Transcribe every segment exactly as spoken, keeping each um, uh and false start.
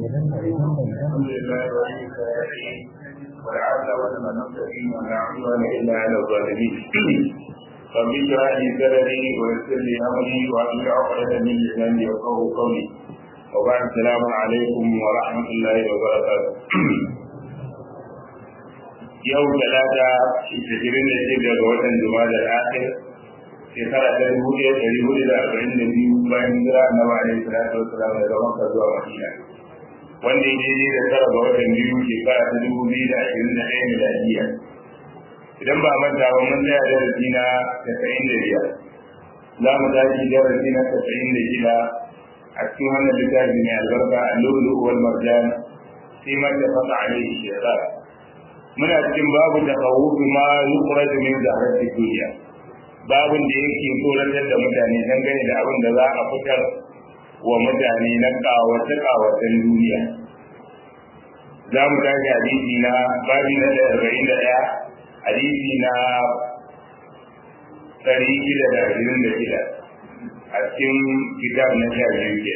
الحمد لله ولي الصالحين والعاقبة للمتقين ولا عدوان إلا على الظالمين. رب اشرح لي صدري ويسر لي أمري واحلل عقدة من لساني يفقهوا قولي. وبعد السلام عليكم ورحمة الله وبركاته. يوم ثلاثة عشرين لشدة وطن جماد الآخر shekara ta dubu ɗaya ɗari hudu da arba'in da biyu bayan hijira annabi alaihi salatu wassalam daga Makka zuwa Madina, wanda ya daidai da tara ga watan biyu shekara ta dubu biyu da ashirin da ɗaya miladiya. Idan ba manta ba mun tsaya darasi na tasa'in da biyar, za mu tashi darasi na tasa'in da shida a cikin wannan littafi mai albarka al-lu'lu' wal marjan fi ma tafaqa alaihi shaytan. Muna cikin babu takawuf ma yukhraj min zahrati dunya, babin da yake tsoratar da mutane dangane da abin da za a fitar wa mutane na kawace-kawacen duniya. Za mu tashi hadisi na babi na arba'in da ɗaya, hadisi na ɗari shida da ashirin da shida a cikin kitab na sha biyu ke.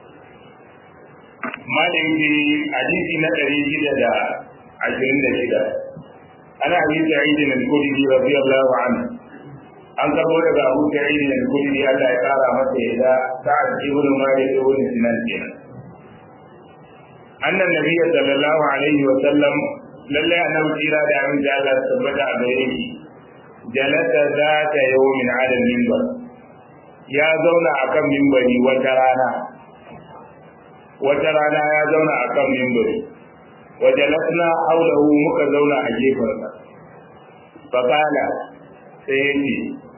Malin ce hadisi na ɗari shida da ashirin da shida. Ana hadisi a idin al-Khudri radiyallahu anhu. An karbo daga Abu Sa'id al-Khudri Allah ya kara masa yadda Sa'ad ibn Malik ibn Sinan kenan. Annan Nabiyyu sallallahu alaihi wa sallam lalle annabi kira da amin da Allah tabbata a gare shi jalasa zata yawmin ala al-minbar, ya zauna akan minbari wata rana wata rana ya zauna akan minbari wa jalasna hawlahu, muka zauna a gefarsa. Fa qala, sai yace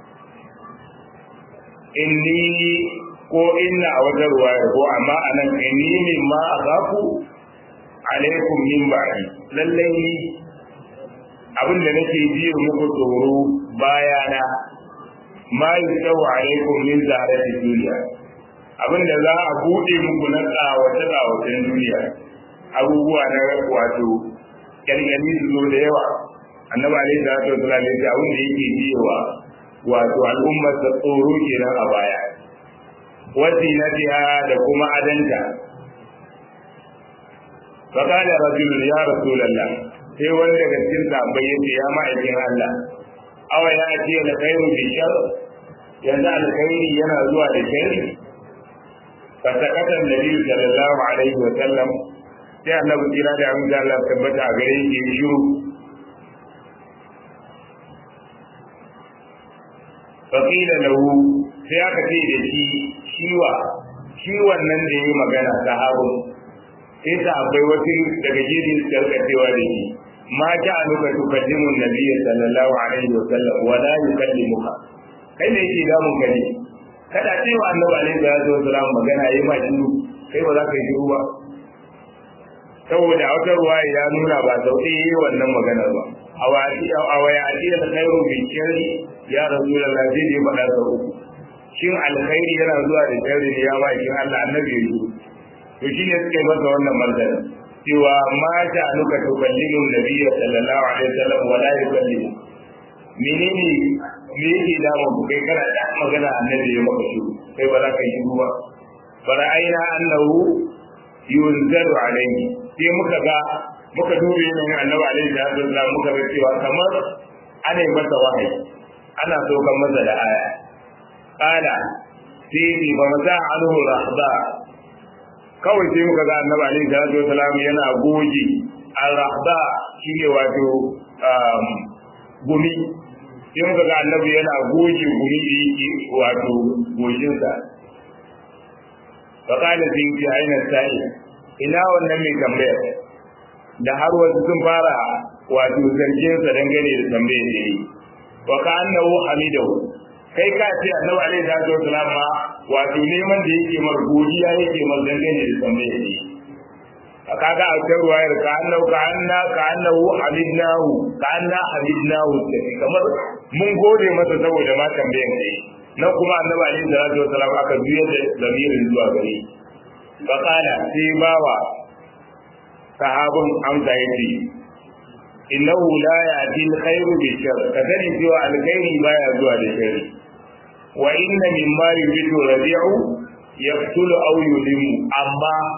inni ko inna a wajen ruwaya ko amma anan inni min ma akhafu alaikum min ba'di, lallai ni abinda nake ji muku tsoro bayana ma yusawu alaikum min zahrati dunya, abinda za a bude muku na tsawace tsawacen duniya, abubuwa na wato kyalkyali su zo da yawa. Annabi alaihi salatu wasallam ya ce abin da yake jiwa wato al'ummar ta tsoro kenan a baya, wazinatiha da kuma adanta. fa qala rajulun ya rasulullah, sai wanda daga cikin sahabbai yace ya ma'aikin Allah, awa ya ce da khairu bi shar, yanzu alkhairi yana zuwa da sharri. fa sakata annabi sallallahu alaihi wa sallam, sai annabi kira da amin da Allah tabbata a gare shi shiru. faƙila lahu, sai aka ce da shi shiwa shi wannan da yi magana sahabin, sai sahabbai wasu daga jirin su karkacewa da shi, ma ja a nuka tukaddimun nabiyya sallallahu alaihi wa sallam wa la yukallimuka, kai ne yake damun ka ne kada ce wa annabi alaihi salatu wasallam magana yayi ma shiru, kai ba za ka yi shiru ba. Saboda a wata ruwa ya nuna ba sau ɗaya yi wannan maganar ba. A waya a da khairu bin shari ya rasulullah, zai je faɗa sau uku. Shin alkhairi yana zuwa da sharri ne ya ba shi Allah annabi ya yi. To shi ne suke masa wannan martani cewa ma ta anuka tukallimu nabiyya sallallahu alaihi wasallam wa la yukallimu. Menene me yake da mu kai kana da magana annabi ya maka shiru, kai ba za ka yi shiru ba. Fara'aina annahu yunzaru alaihi, sai muka ga muka dube yanayin annabi alaihi salatu wasallam, muka ga cewa kamar ana yi masa wahayi, ana saukan masa da aya. Kala sai ni ba maza anhu rahba, kawai sai muka ga annabi alaihi salatu wasallam yana goge al-rahba, shine wato gumi, sai muka ga annabi yana goge gumi da yake wato goshinsa. Fakala sai yi aina sa'i, ina wannan mai tambayar, da har wasu sun fara wato zarginsa dangane da tambayar da yi. Wa ka annahu hamidahu, kai ka ce annabi alaihi salatu wasalam ma wato neman da yake mar godiya yake mar dangane da tambayar da yi. Kaga a cikin ruwayar ka annahu ka anna ka annahu hamidnahu ka anna hamidnahu, kamar mun gode masa saboda ma tambayar da yi. Nan kuma annabi alaihi salatu wasalam aka juyar da lamirin zuwa gare shi. Fa qala, sai bawa sahabin amsa yace innahu la ya'ti al-khairu bi sharr, kadani cewa alkhairi baya zuwa da sharri. Wa inna mimma yujidu rabi'u yaqtulu aw yulimu, amma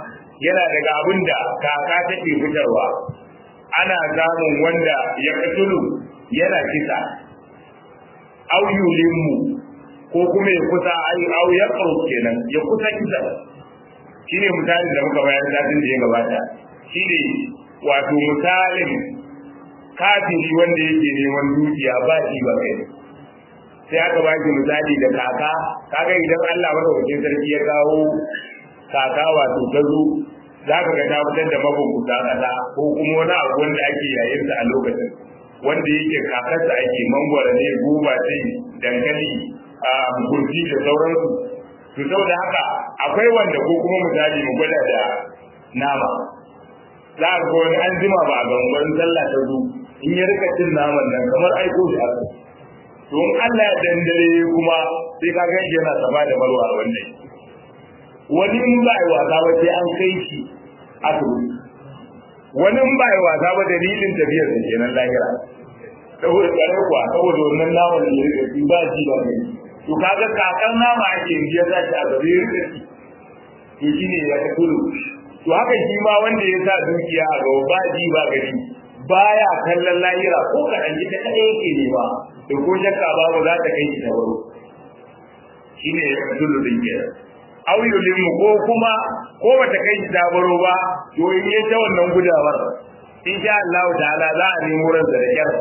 yana daga abin da kaka take fitarwa ana samun wanda ya katulu yana kisa au yulimmu ko kuma ya kusa au ya qaru kenan ya kusa kisa shine misalin da muka bayar satin da ya gabata shine wato misalin kafiri wanda yake neman dukiya ba shi ba kai sai aka ba shi misali da kaka kaga idan Allah madaukakin sarki ya kawo kaka wato gazo za ka ga ta fitar da mabunkuta kasa ko kuma wani abu wanda ake yayin sa a lokacin wanda yake kakarsa ake mangwara ne goba ce dankali a gurji da sauransu to saboda haka akwai wanda ko kuma misali mu gwada da nama za a ga wani an jima ba a gangon sallah ta zo in ya rika cin naman nan kamar aiko shi aka to in Allah ya dandare kuma sai ka ga yana sama da marwa wannan wani in ba ai wasa ba sai an kai shi asibiti wani in ba ai wasa ba dalilin tafiyar sa kenan lahira saboda kare kuwa saboda wannan naman da ya rika ba ji ba ne to kaga kakan nama ake biya za ta a gare shi to shine ya kulu to haka shi ma wanda ya sa dukiya a gaba ba ji ba gari baya kallon lahira ko kaɗan ita kaɗai yake nema to ko shakka babu za ta kai shi ta baro shine ya kulu din kenan au yulimu ko kuma ko bata kai shi ta baro ba to in ya ta wannan gudawar insha Allah ta'ala za a nemo ran da kyar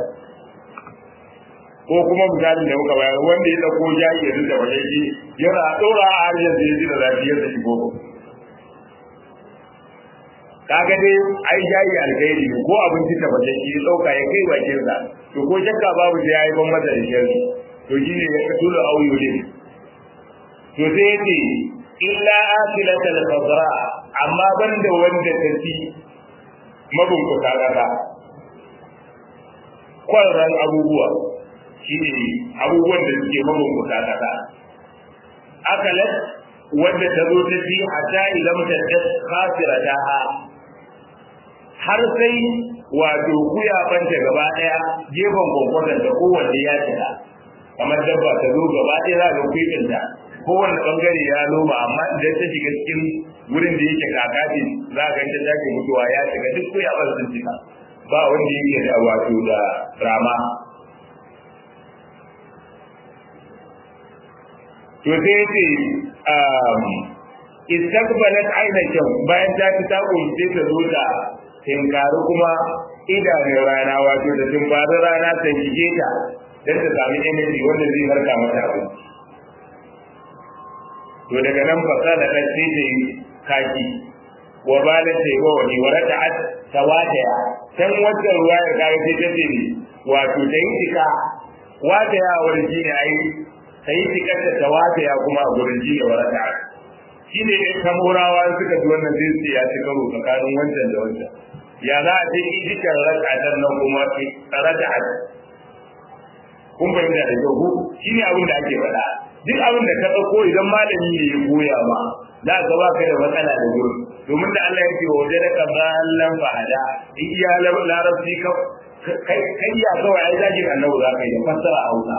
ko kuma misalin da muka bayar wanda ya dauko jayi ya zuba wajen shi yana dora a hariyar da ya ji da lafiyar da shi gobe kaga dai ai jayi alkhairi ko abinci ta wajen shi dauka ya kai bakin sa to ko shakka babu sai yayi ban masa da shi to shine ya katulu auyulin to sai yace illa akilatal khadra amma banda wanda ta ci mabunkuta kaga kwarran abubuwa shine abubuwan da suke mabunkuta kaga akalat wanda ta zo ta ci hatta idan ta khasira daha har sai wato kuya banta gaba daya gefen gogodan da kowanne ya tsaya kamar dabba ta zo gaba daya za ga kuyin ta kowanne bangare ya noma amma idan ta shiga cikin wurin da yake kakaci za ga ta take mutuwa ya shiga duk kuya ban sun cika ba wanda yake da wato da rama to sai ce um istaqbalat aynatan bayan ta ta kunce ta zo da tinkaru kuma idanun rana wato da tinkaru rana ta shige ta dan ta sami energy wanda zai harka mata abu to daga nan fa kada ta ce ta kaki wa bala ta wa wani warata at tawataya san wata ruwaya ga sai ta ce wato ta yi tika wata ya warji ne ai sai tika ta tawataya kuma a gurin ji da warata shine ne kamurawa suka ji wannan zai ce ya ci karo tsakanin wancan da wancan ya za a ce ijikar raka'atan nan kuma raka'at kun bayyana da yau shine abin da ake faɗa duk abin da ka dauko idan malami ne ya goya ma za ka ba ka da matsala da gurin domin da Allah yake waje da kabalan fahada in iya larabci ka kai kai ya kawai ai zagin annabi za ka yi fassara Hausa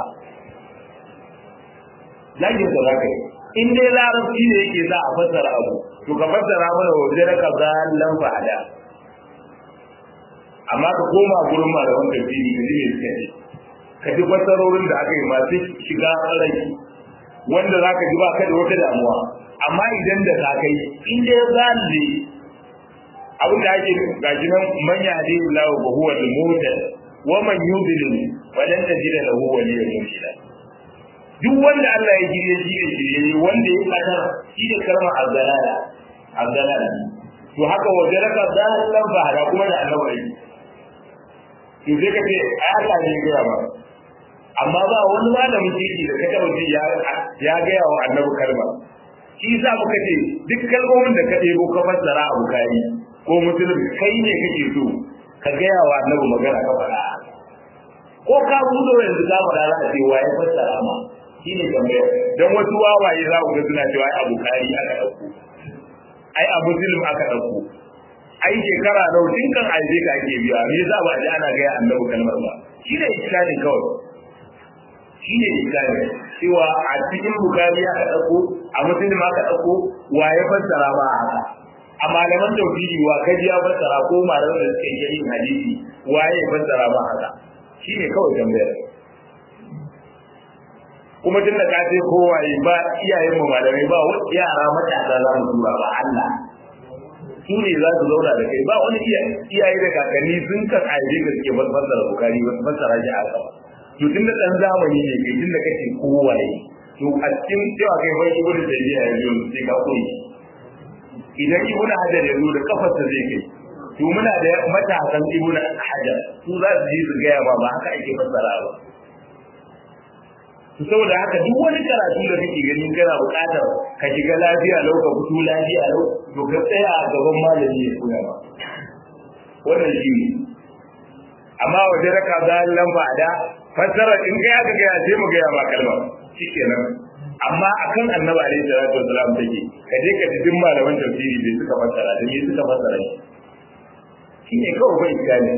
zagin da za ka yi in dai larabci ne yake za a fassara abu to ka fassara mana waje da kabalan fahada amma ka koma gurin malaman tafsiri ka ji me suka ce ka ji fassarorin da aka yi masu shiga rai wanda za ka ji ba ka da wata damuwa amma idan da ka kai in dai zalli abin da ake gaji nan manya da lahu wa huwa al-muhtad wa man yudlil wa lan tajida lahu waliyyan murshida duk wanda Allah ya jire shi da shirye wanda ya kadar shi da kalmar azzalala azzalala to haka wajaraka dalan ba da kuma da annabi to sai ka ce ai Allah ne ya gaya ba amma ba wani malamin kirki da ka taba ji ya ya gaya wa annabi kalma shi yasa muka ce duk kalmomin da ka ɗebo ka fassara a Bukhari ko Muslim kai ne kake so ka gaya wa annabi magana ka faɗa ko ka buɗe yanzu ka faɗa za ka ce waye fassara ma shine tambaya dan wasu wawaye za ku ga suna cewa ai a Bukhari aka dauko ai a Muslim aka dauko ai shekara da tun kan aize ka ake biya me yasa ba ji ana gaya annabi kalmar ba shine islamin kawai shine islamin cewa a cikin Bukhari aka dauko a Muslim aka dauko waye fassara ba haka a malaman tauhidi wa kaji ya fassara ko malaman da suke yin hadisi waye ya fassara ba haka shine kawai tambayar kuma tun da kace kowaye ba iyayen mu malamai ba yara matasa za mu tura ba Allah su ne za su zauna da kai ba wani iyaye da kakanni sun ka kaide da suke fassara bukari ba fassara shi a gaba to tun da dan zamani ne kai tun da kace kowaye to a cikin cewa kai bai ibnu tayyiba ya zo sai ka koyi idan ibnu hajar ya zo da kafarsa zai kai to muna da matasan ibnu hajar su za su ji su ga ba ba haka ake fassara ba to saboda haka duk wani karatu da kake gani kana buƙatar ka shiga lafiya lau ka fito lafiya lau to ka tsaya a gaban malami ya koya ba wannan shi ne amma waje raka za lamba da fassara in ga aka ga sai mu ga ya ba kalma shikenan amma akan annabi alaihi salatu wasalam take ka je ka dindin malaman tafsiri bai suka fassara da me suka fassara shi ne kawai bai gane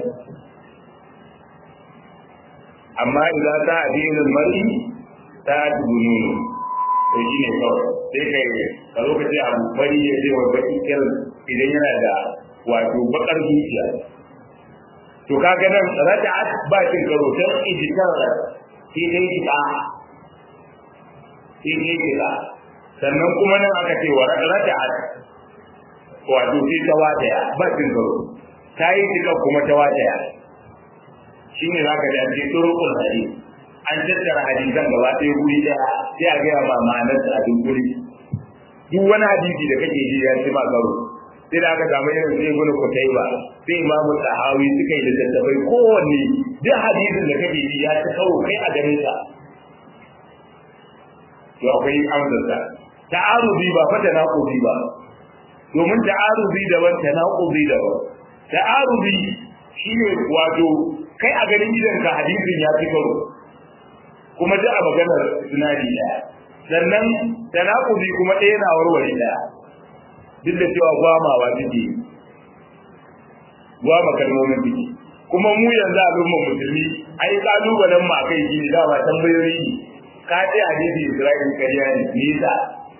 amma idan ta addinin mar'i ta dunu to shi ne kawai sai kai a lokacin abu bari ya ce wa baki kiran idan yana da wato bakar zuciya to kaga nan raja'at ba kin karo dan ijtihad sai dai ta sai dai ta sannan kuma nan aka ce wa raja'at wato sai ta wadaya ba kin karo tayi tika kuma ta wadaya shine zaka da ji turukul hadisi an tattara hadisan gaba ɗaya guri ɗaya sai a gaya ma ma'anar sa a guri duk wani hadisi da kake ji ya ce ma karo sai da aka samu irin sai ibnu Qutayba sai Imam Tahawi suka yi da tattafai kowanne duk hadisin da kake ji ya ci karo kai a ganin sa to akwai amsar sa ta'arubi ba fa tanaqubi ba domin ta'arubi daban tanaqubi daban ta'arubi shine wato kai a ganin gidanka hadisin ya ci karo kuma duk a maganar sunadi daya sannan tanaqubi kuma ɗaya na warware daya duk da cewa gwamawa take gwama kalmomin take kuma mu yanzu al'ummar musulmi ai kalubalen mu akai shi da ba tambayoyi ne ka ce hadisi Isra'il kariya ne me yasa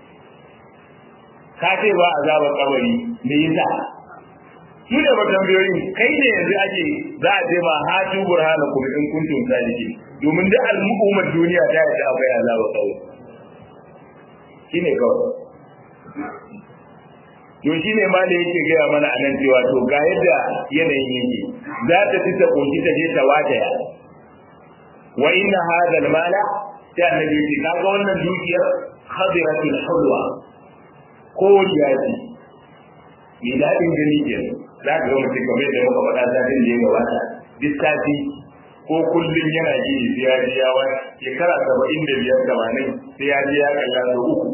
ka ce ba azabar kabari me yasa su ne ba tambayoyin kai ne yanzu ake za a ce ma hatu burhanakum in kuntum sadiqin domin duk al'ummar duniya ta yarda akwai azabar kabari shine kawai to shine ma da yake gaya mana a nan cewa to ga yadda yanayin yake za ta ci ta koki ta je ta wadaya wa inna hadha al-mala ta annabi ce kaga wannan dukiyar khadiratul hulwa ko yaji ni dadin gani ke za ka ga mutum kamar da muka faɗa zadin da ya gabata diskafi ko kullum yana ji sai ya ji ya wani shekara saba'in da biyar tamanin sai ya ji ya kalla da uku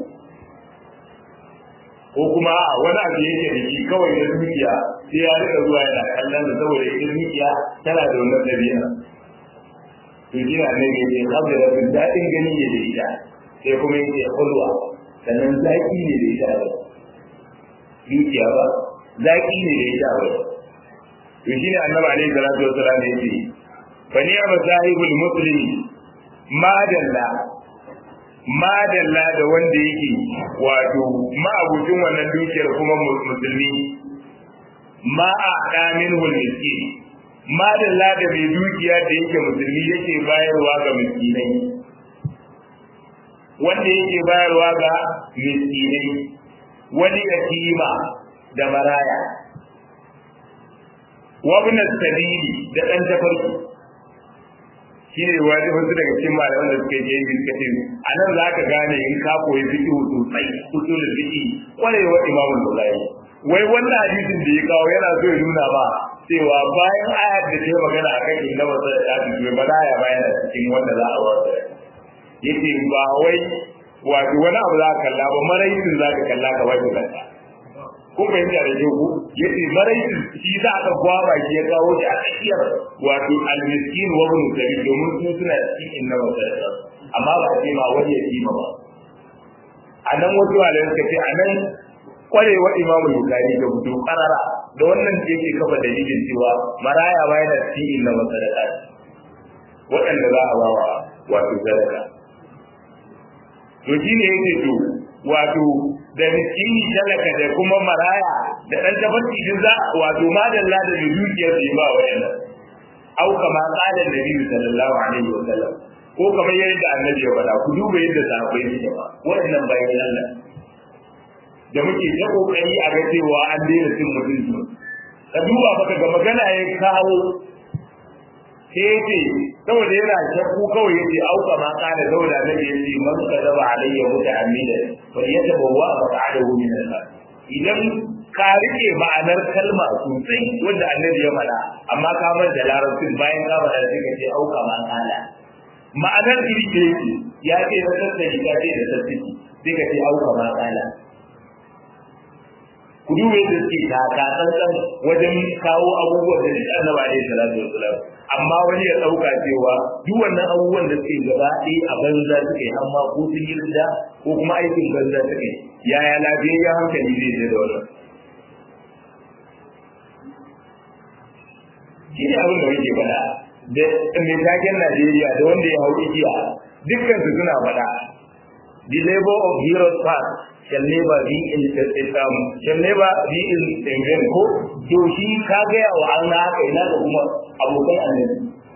ko kuma wani abu yake da shi kawai na dukiya sai ya rika zuwa yana kallon da saboda ita dukiya tana da wannan dabi'a to jira ne ke ce kabira bin daɗin gani ne da ita sai kuma yake kulwa sannan zaki ne da ita ba dukiya ba zaki ne da ita ba to shine annabi alaihi salatu wasallam yake fa ni'ma masahibul muslimi ma dalla madalla da wanda yake wato ma'abucin wannan dukiyar kuma musulmi ma a damin hulmiski madalla da mai dukiya da yake musulmi yake bayarwa ga miskinai wanda yake bayarwa ga miskinai wani yatima da maraya wabna sabili da dan tafarki shi ne wani wasu daga cikin malaman da suke yi biskati a nan za ka gane in ka koyi fiƙi sosai fito da fiƙi ƙwarewa imamun bukhari wai wannan hadisin da ya kawo yana so ya nuna ba cewa bayan ayat da ta magana akan inda wasu da ta fi ba ya bayan a cikin wanda za a wasu yake ba wai wato wani abu za ka kalla ba marayin za ka kalla ka ba shi kalla kun fahimta da kyau yace marayin shi za ka gwaba shi ya kawo shi a tsakiyar wato al-miskin wa ibn sabil domin su suna cikin inna wa sadaka amma ba ce ma wani ya kima ba anan wasu malamai suka ce anan kwarewa imamu bukhari da fito karara da wannan ce yake kafa dalilin cewa maraya ba yana cikin inna wa sadaka waɗanda za a bawa wato sadaka to shine yake to wato da miskini talaka da kuma maraya da dan tafarki din za wato madalla da dukiyar da ba wayannan au kama qala annabi sallallahu alaihi wasallam ko kamar yadda annabi ya faɗa ku duba yadda sahabbai suke ba wayannan bayan Allah da muke ta kokari a ga cewa an daina cin mutunci ka duba baka ga magana ya kawo sai yace saboda yana shakku kawai yace auka ma kana daula da yace man kadaba alayya muta'ammida fa yatabawa maq'adahu min an-nar idan ka rike ma'anar kalma sosai wanda annabi ya faɗa amma ka bar da larabcin bayan ka faɗa sai ka ce auka ma kana ma'anar iri ce ya ce da sassaki ka ce da sassaki sai ka ce auka ma kana ku duba yadda suke taka tsantsan wajen kawo abubuwan da duk annabi alaihi salatu wasalam amma wani ya dauka cewa duk wannan abubuwan da suke gaba ɗaya a banza suke amma ko sun yi rinda ko kuma aikin banza suke yaya lafiyayyen hankali zai je da wannan shi ne abin da muke faɗa da mai taken Najeriya da wanda ya hau igiya dukkan su suna faɗa the labor of heroes past shall never be in um, shall never be in vain ko to shi ka ga yawa an haka ina da kuma abokan annabi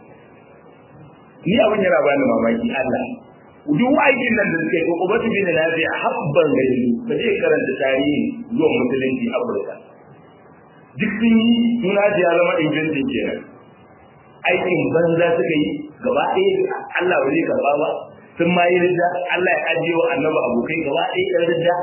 ni abin yana ba ni mamaki Allah duk aikin nan da suke ko kuma su bin lafiya habban gari ba zai karanta tarihi zuwa musulunci Afirka duk sun yi suna ji zama inventin kenan aikin banza suka yi gaba ɗaya Allah ba zai karba ba sun ma yi ridda Allah ya ajiye wa annabi abokai gaba ɗaya ɗan ridda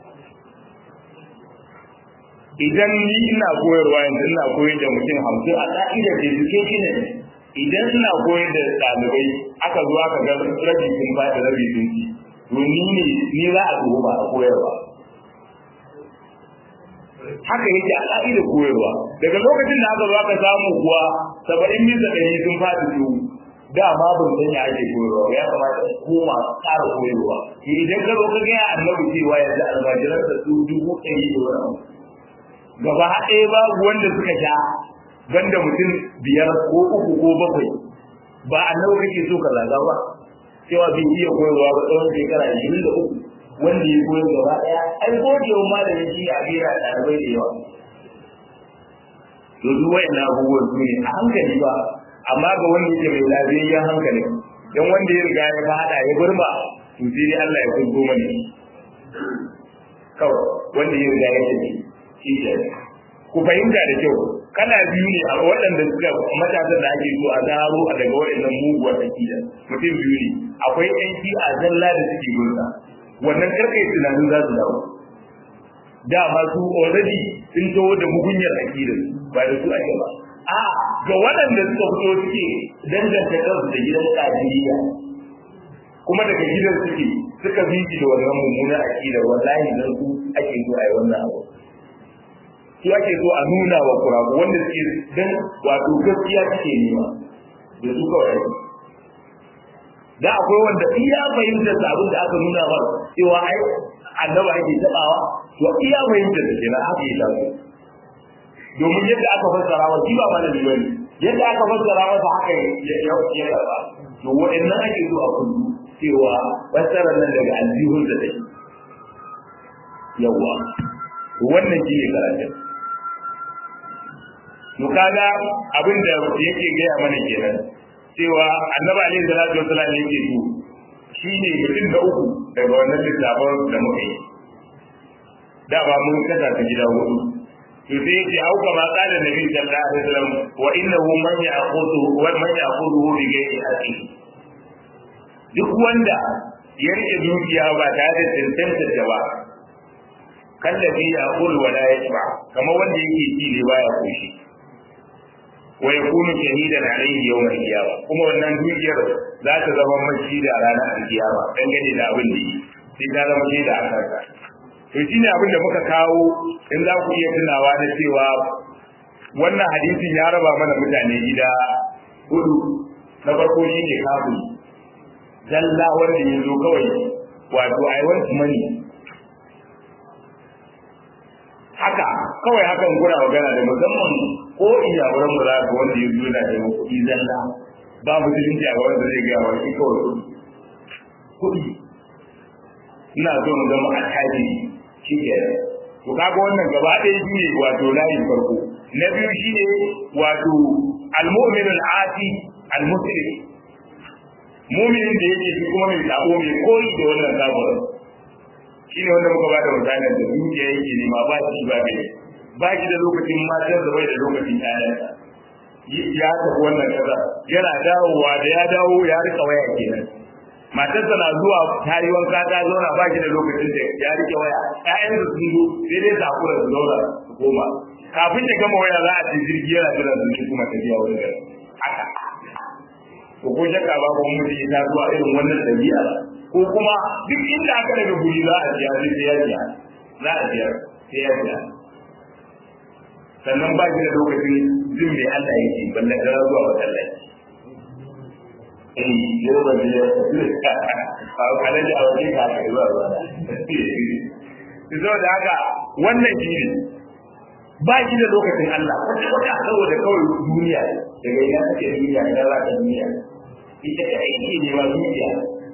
idan ni ina koyarwa yanzu ina koyar da mutum hamsin a ƙa'idar education ne idan ina koyar da ɗalibai aka zo aka ga rabi sun ba da rabi sun ci to ni ne ni za a zo ba a koyarwa haka yake a ƙa'idar koyarwa daga lokacin da aka zo aka samu kuwa saba'in bisa ɗari sun faɗi su dama ban san ya ake koyarwa ya kamata in koma ƙara koyarwa idan ka zo ka ga annabi cewa yanzu almajiran da su dubu ɗari da wani gaba ɗaya babu wanda suka sha banda mutum biyar ko uku ko bakwai ba annabi kake so ka zaga ba cewa bai iya koyarwa ba tsawon shekara ashirin da uku wanda ya koyar gaba ɗaya ai gogewa malamin shi a bera ɗalibai da yawa to duk wa'annan abubuwan su ne a hankali ba amma ga wanda yake mai lafiyayyen hankali dan wanda ya riga ya fada ya burma to sai dai Allah ya kungo mani kawai wanda ya riga ya tafi shi ke ku fahimta da kyau kana biyu ne a waɗanda suka matasan da ake so a zaro a daga waɗannan muguwar akida mutum biyu ne akwai ƴan shi a zalla da suke gursa wannan karkai tunanin za su dawo dama su already sun taho da mugunyar akida ba da su ake ba a ga waɗanda suka fito suke danganta kansu da gidan kadiriya kuma daga gidan suke suka biki da wannan mummunar akida wallahi dan su ake so a yi wannan abu su ake so a nuna wa kurabu wanda suke dan wato gaskiya suke nema da su kawai da akwai wanda iya fahimtar da abin da aka nuna ba cewa ai annaba ake tabawa to iya fahimtar da kenan haka ya tafi domin yadda aka fassara wa shi ba malami bane yadda aka fassara masa haka ya ya ya ba to waɗannan ake so a kullu cewa fassarar nan daga aljihun da take yawa wannan shi ne karatu to kaga abin da yake gaya mana kenan cewa annabi alaihi salatu wasallam yake so shine mutum da uku daga wannan littafin da muka yi da ba mun kasa ta gida hudu to sai yake auka ma qala nabi sallallahu alaihi wasallam wa innahu man ya'khudhu wa man ya'khudhu bi ghairi haqqi duk wanda ya rike dukiya ba tare da tantance ta ba kallabi ya'kul wa la yashba kamar wanda yake ci ne baya koshi wa yakunu shahidan alayhi yawm al-qiyamah kuma wannan dukiyar za ta zama mashi da ranar al-qiyama dangane da abin da yi sai ta zama shaida a kanka to shine abin da muka kawo in za ku iya tunawa da cewa wannan hadisin ya raba mana mutane gida hudu na farko shine kafin zalla wanda ya zo kawai wato I want money haka kawai hakan kuna magana da musamman ko iya wurin mu za ka wanda ya zo da mu kuɗi zalla ba musulunci a wanda zai ga wani kawai kuɗi ina so mu zama alhaji shi ke to to kaga wannan gaba ɗaya shine wato layin farko na biyu shine wato al-mu'min al-ati al-muslim mu'minin da yake shi kuma mai sabo mai koyi da wannan sabon shine wanda muka bada misalin da dukiya yake ne ma ba shi ba gani ba shi da lokacin matan da bai da lokacin ƴaƴansa ya tafi wannan kaza yana dawowa da ya dawo ya rika waya kenan matarsa na zuwa ta yi wanka ta zauna ba shi da lokacin da ya rike waya ƴaƴan da sun zo sai dai sakura su zauna su koma kafin ya gama waya za a ce jirgi yana jira su ne kuma tafiya wani gari haka ko ko shakka ba ko mutum ta zuwa irin wannan dabi'a ko kuma duk inda aka daga guri za a biya sai ya biya za a biya sai ya biya sannan ba shi da lokacin jin mai Allah yake balle da zuwa masallaci eh yau ba ne a kalan da aure ka ka zuwa ba zo da haka wannan shi ne ba shi da lokacin Allah kwata saboda kawai duniya daga ina take duniya da za ta duniya ita ta aiki ne ma duniya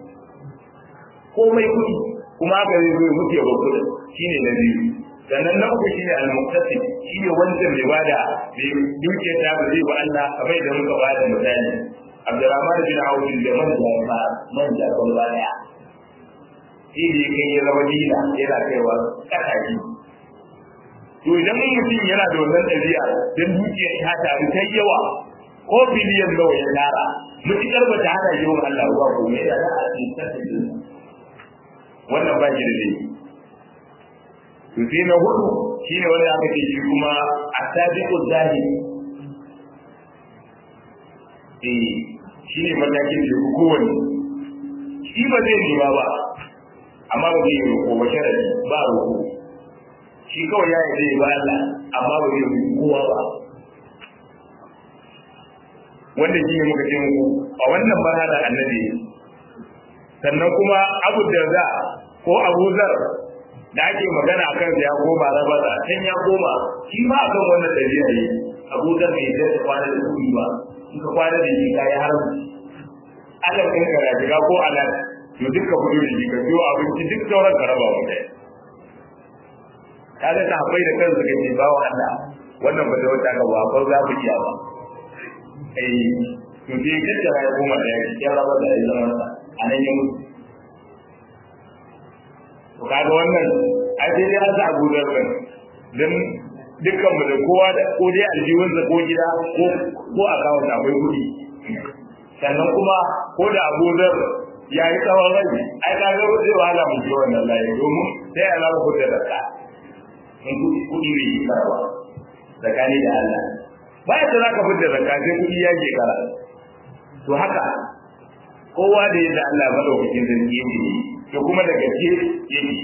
komai kudi kuma ga zai zo muke ba kudi shine na biyu sannan na uku shine al-muqtasim shine wanda mai bada mai duke ta ba zai ba Allah kamar da muka bada misali Abdurrahman bin Auf da manja ba manja kon baya shi ne kai ya zama dina yana kaiwa kasaki to idan mutum yana da wannan dabi'a dan duke ta taru kai yawa ko biliyan nawa ya tara mutukar ba ta hada yawan Allah ba ko me da a cikin wannan ba shi da dai to sai na hudu shine wanda aka ce shi kuma asabiqu zahiri eh shine matakin da kowanne shi ba zai nema ba amma ba zai roƙo ba sharadi ba roƙo shi kawai ya yi zai ba Allah amma ba zai roƙo kowa ba wanda shi ne muka ce muku a wannan marhala annabi sannan kuma Abu Darda ko Abu Zar da ake magana akan ya koma raba da can ya koma shi ma akan wannan dabi'a ne Abu Zar bai da kwana da kuɗi ba in ka kwana da shi kai har Allah kai ka rajiga ko alal to duka kudu da shi ka biyo abinci duk sauran ka raba wa kai kaga ta haɓai da kansu ka ce bawa Allah wannan ba da wata ka ba ko za ku iya ba eh to dai kace ya koma da ya raba da ya zama a nan ya mutu to kaga wannan ai sai dai an sa Abu Dhar kan dan dukkan mu da kowa da ko dai aljihun da ko gida ko ko account akwai kudi sannan kuma ko da Abu Dhar ya yi tsawon rai ai kaga zai wahala mu ji wannan layi domin sai Allah ya fita da ka in kudi kudi ne karawa zakani da Allah ba ya zaka fita da ka sai kudi ya ke kara to haka kowa da yadda Allah madaukakin sarki yake to kuma da gaske yake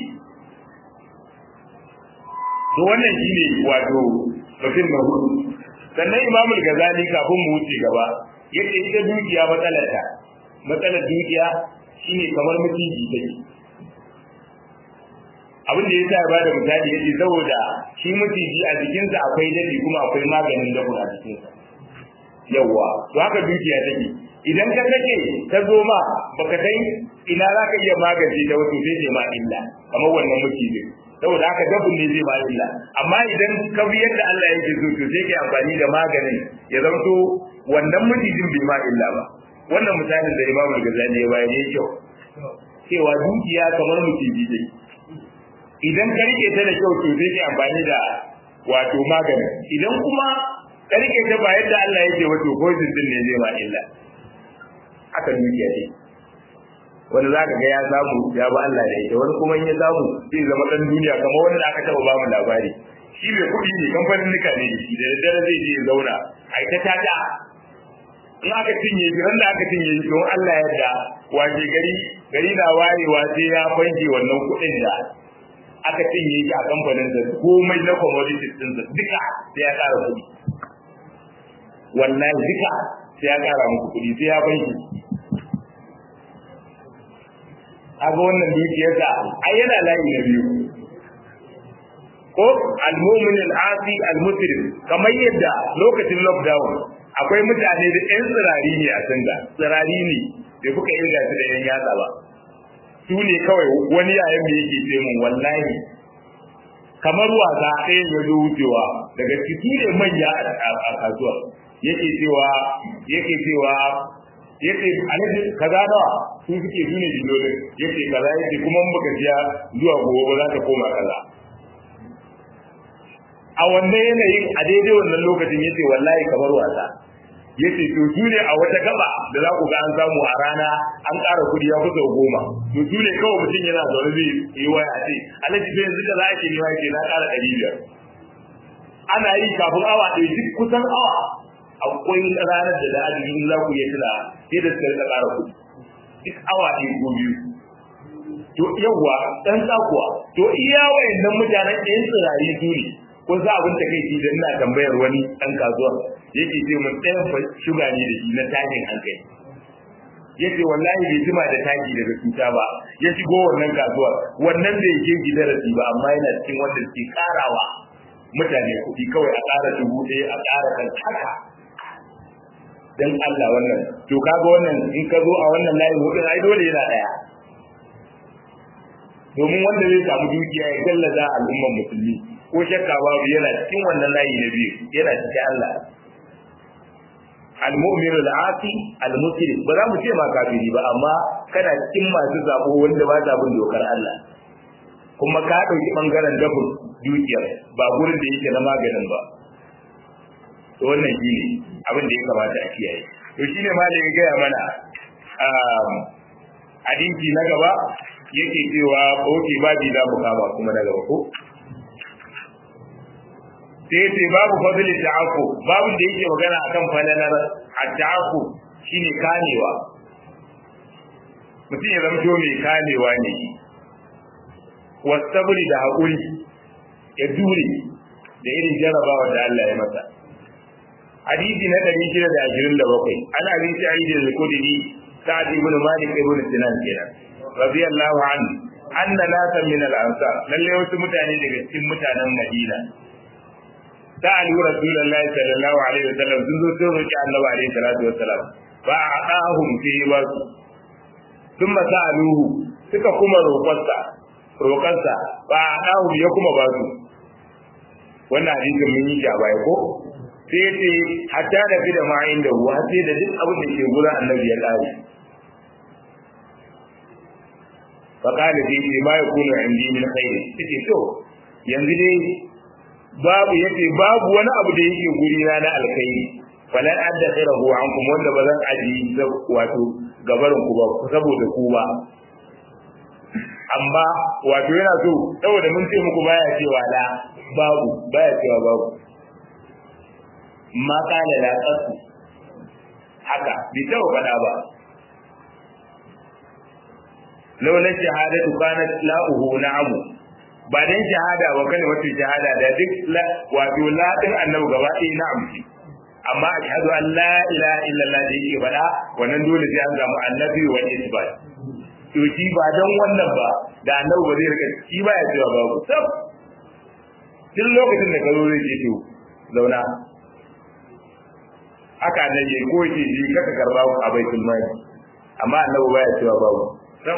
to wannan shine wato mutum na hudu sannan Imamul Ghazali kafin mu wuce gaba yace ita dukiya matsalarta matsalar dukiya shine kamar mutiji take abin da yasa ba da misali yace saboda shi mutiji a jikinsa akwai dadi kuma akwai maganin da kuma a jikinsa yawa to haka dukiya take idan ka kake ta zo ma baka dai ina zaka iya magance ta wato sai ma illa kamar wannan mutiji saboda haka dabun ne zai ba illa amma idan ka bi yadda Allah yake so to sai kai amfani da maganin ya zanto wannan mutijin bai ma illa ba wannan misalin da Imam Al-Ghazali ya bayar yake kyau cewa dukiya kamar mutiji ne idan ka rike ta da kyau to sai kai amfani da wato maganin idan kuma ka rike ta ba yadda Allah yake wato poison din ne zai ma illa haka dukiya ce wani za ka ga ya samu ya ba Allah da ita wani kuma in ya samu zai zama dan duniya kamar wanda aka taba ba mu labari shi bai kuɗi ne kamfanin nika ne shi da daddare zai je ya zauna a ita ta ta in aka cinye shi ran da aka cinye shi don Allah ya da waje gari gari na wayewa sai ya fanke wannan kuɗin da aka cinye shi a kamfanin sa komai na commodities din sa duka sai ya ƙara kuɗi wallahi duka sai ya ƙara muku kuɗi sai ya fanke kaga wannan dukiyarsa ai yana layi na biyu ko al-mu'min al-asi al-muslim kamar yadda lokacin lockdown akwai mutane da ɗan tsirari ne a sanda tsirari ne da kuka irga su da yan yatsa ba su ne kawai wani yayin da yake ce mun wallahi kamar wasa ɗaya ya zo wucewa daga ciki ne manya a kasuwa yake cewa yake cewa yake alaji kaza nawa su suke dune dilolin yake kaza yake kuma in baka siya zuwa gobe ba za ta koma kaza a wannan yanayin a daidai wannan lokacin yace wallahi kamar wasa yace to dole a wata gaba da za ku ga an samu a rana an ƙara kudi ya kusa goma to dole kawai mutum yana zaune zai yi waya a ce alaji bai yanzu kaza ake nema yake na ƙara ɗari biyar ana yi kafin awa ɗaya duk kusan awa akwai ranar da da adadin za ku iya tuna sai da suka rika ƙara kuɗi duk awa ɗaya ko biyu to yawwa ɗan tsakuwa to iya wayannan mutanen ɗayan tsirari su ne ko za abin ta kai da ina tambayar wani ɗan kasuwa yake ce mun ɗayan fa shuga ne da shi na tashin hankali yace wallahi bai jima da taki daga cuta ba ya shigo wannan kasuwa wannan bai je gidarasi ba amma yana cikin wanda suke karawa mutane kuɗi kawai a ƙara dubu ɗaya a ƙara kan haka dan Allah wannan to kaga wannan in ka zo a wannan layin hudun ai dole yana daya domin wanda zai samu dukiya ya gallaza al'ummar musulmi ko shakka babu yana cikin wannan layi na biyu yana cikin Allah al-mu'min al-asi al-muslim ba za mu ce ma kafiri ba amma kana cikin masu zabo wanda ba ta bin dokar Allah kuma ka dauki bangaren dafin dukiyar ba gurin da yake na maganin ba to wannan shine abin da ya kamata a kiyaye to shine malami ya gaya mana hadisi na gaba yake cewa oke babi za mu kama kuma na gaba ko sai sai babu fadli ta'afu babu da yake magana akan falalar ta'afu shine kamewa mutum ya zamto mai kamewa ne wasabri da hakuri ya dure da irin jarabawa da Allah ya masa hadisi na ɗari shida da ashirin da bakwai ana abin sa'id al-khudri sa'd ibn malik ibn sinan kenan radiyallahu anhu anna nasan min al-ansar lalle wasu mutane daga cikin mutanen madina sa'alu rasulullahi sallallahu alaihi wasallam sun zo sun roki annabi alaihi salatu wasallam fa aqahum fi wasu thumma sa'aluhu suka kuma roƙarsa roƙarsa fa aqahum ya kuma ba su wannan hadisin mun yi shi a baya ko sai ce hatta da fi da ma'ayin da ruwa sai da duk abin da ke gurin annabi ya ƙare faƙa da ce ma ya kuna indi min khairi ce to yanzu dai babu yace babu wani abu da yake guri na na alkhairi falan adda khairahu ankum wanda bazan aji wato gabarin ku ba saboda ku ba amma wato yana so saboda mun ce muku baya cewa la babu baya cewa babu ma kana la qasu haka bi tawo bada ba laula shahadatu kanat la'uhu na'amu ba dan shahada wa kalmatu shahada da duk wato la din annabi gaba ɗaya na'am amma ashhadu an la ilaha illallah da yake bada wannan dole sai an samu annabi wa isbat to shi ba dan wannan ba da annabi ba zai rika shi ba ya cewa babu sab duk lokacin da ka zo zai ce to zauna haka ne je ko ce shi kaka karba a baitul mali amma annabi ba ya cewa babu sab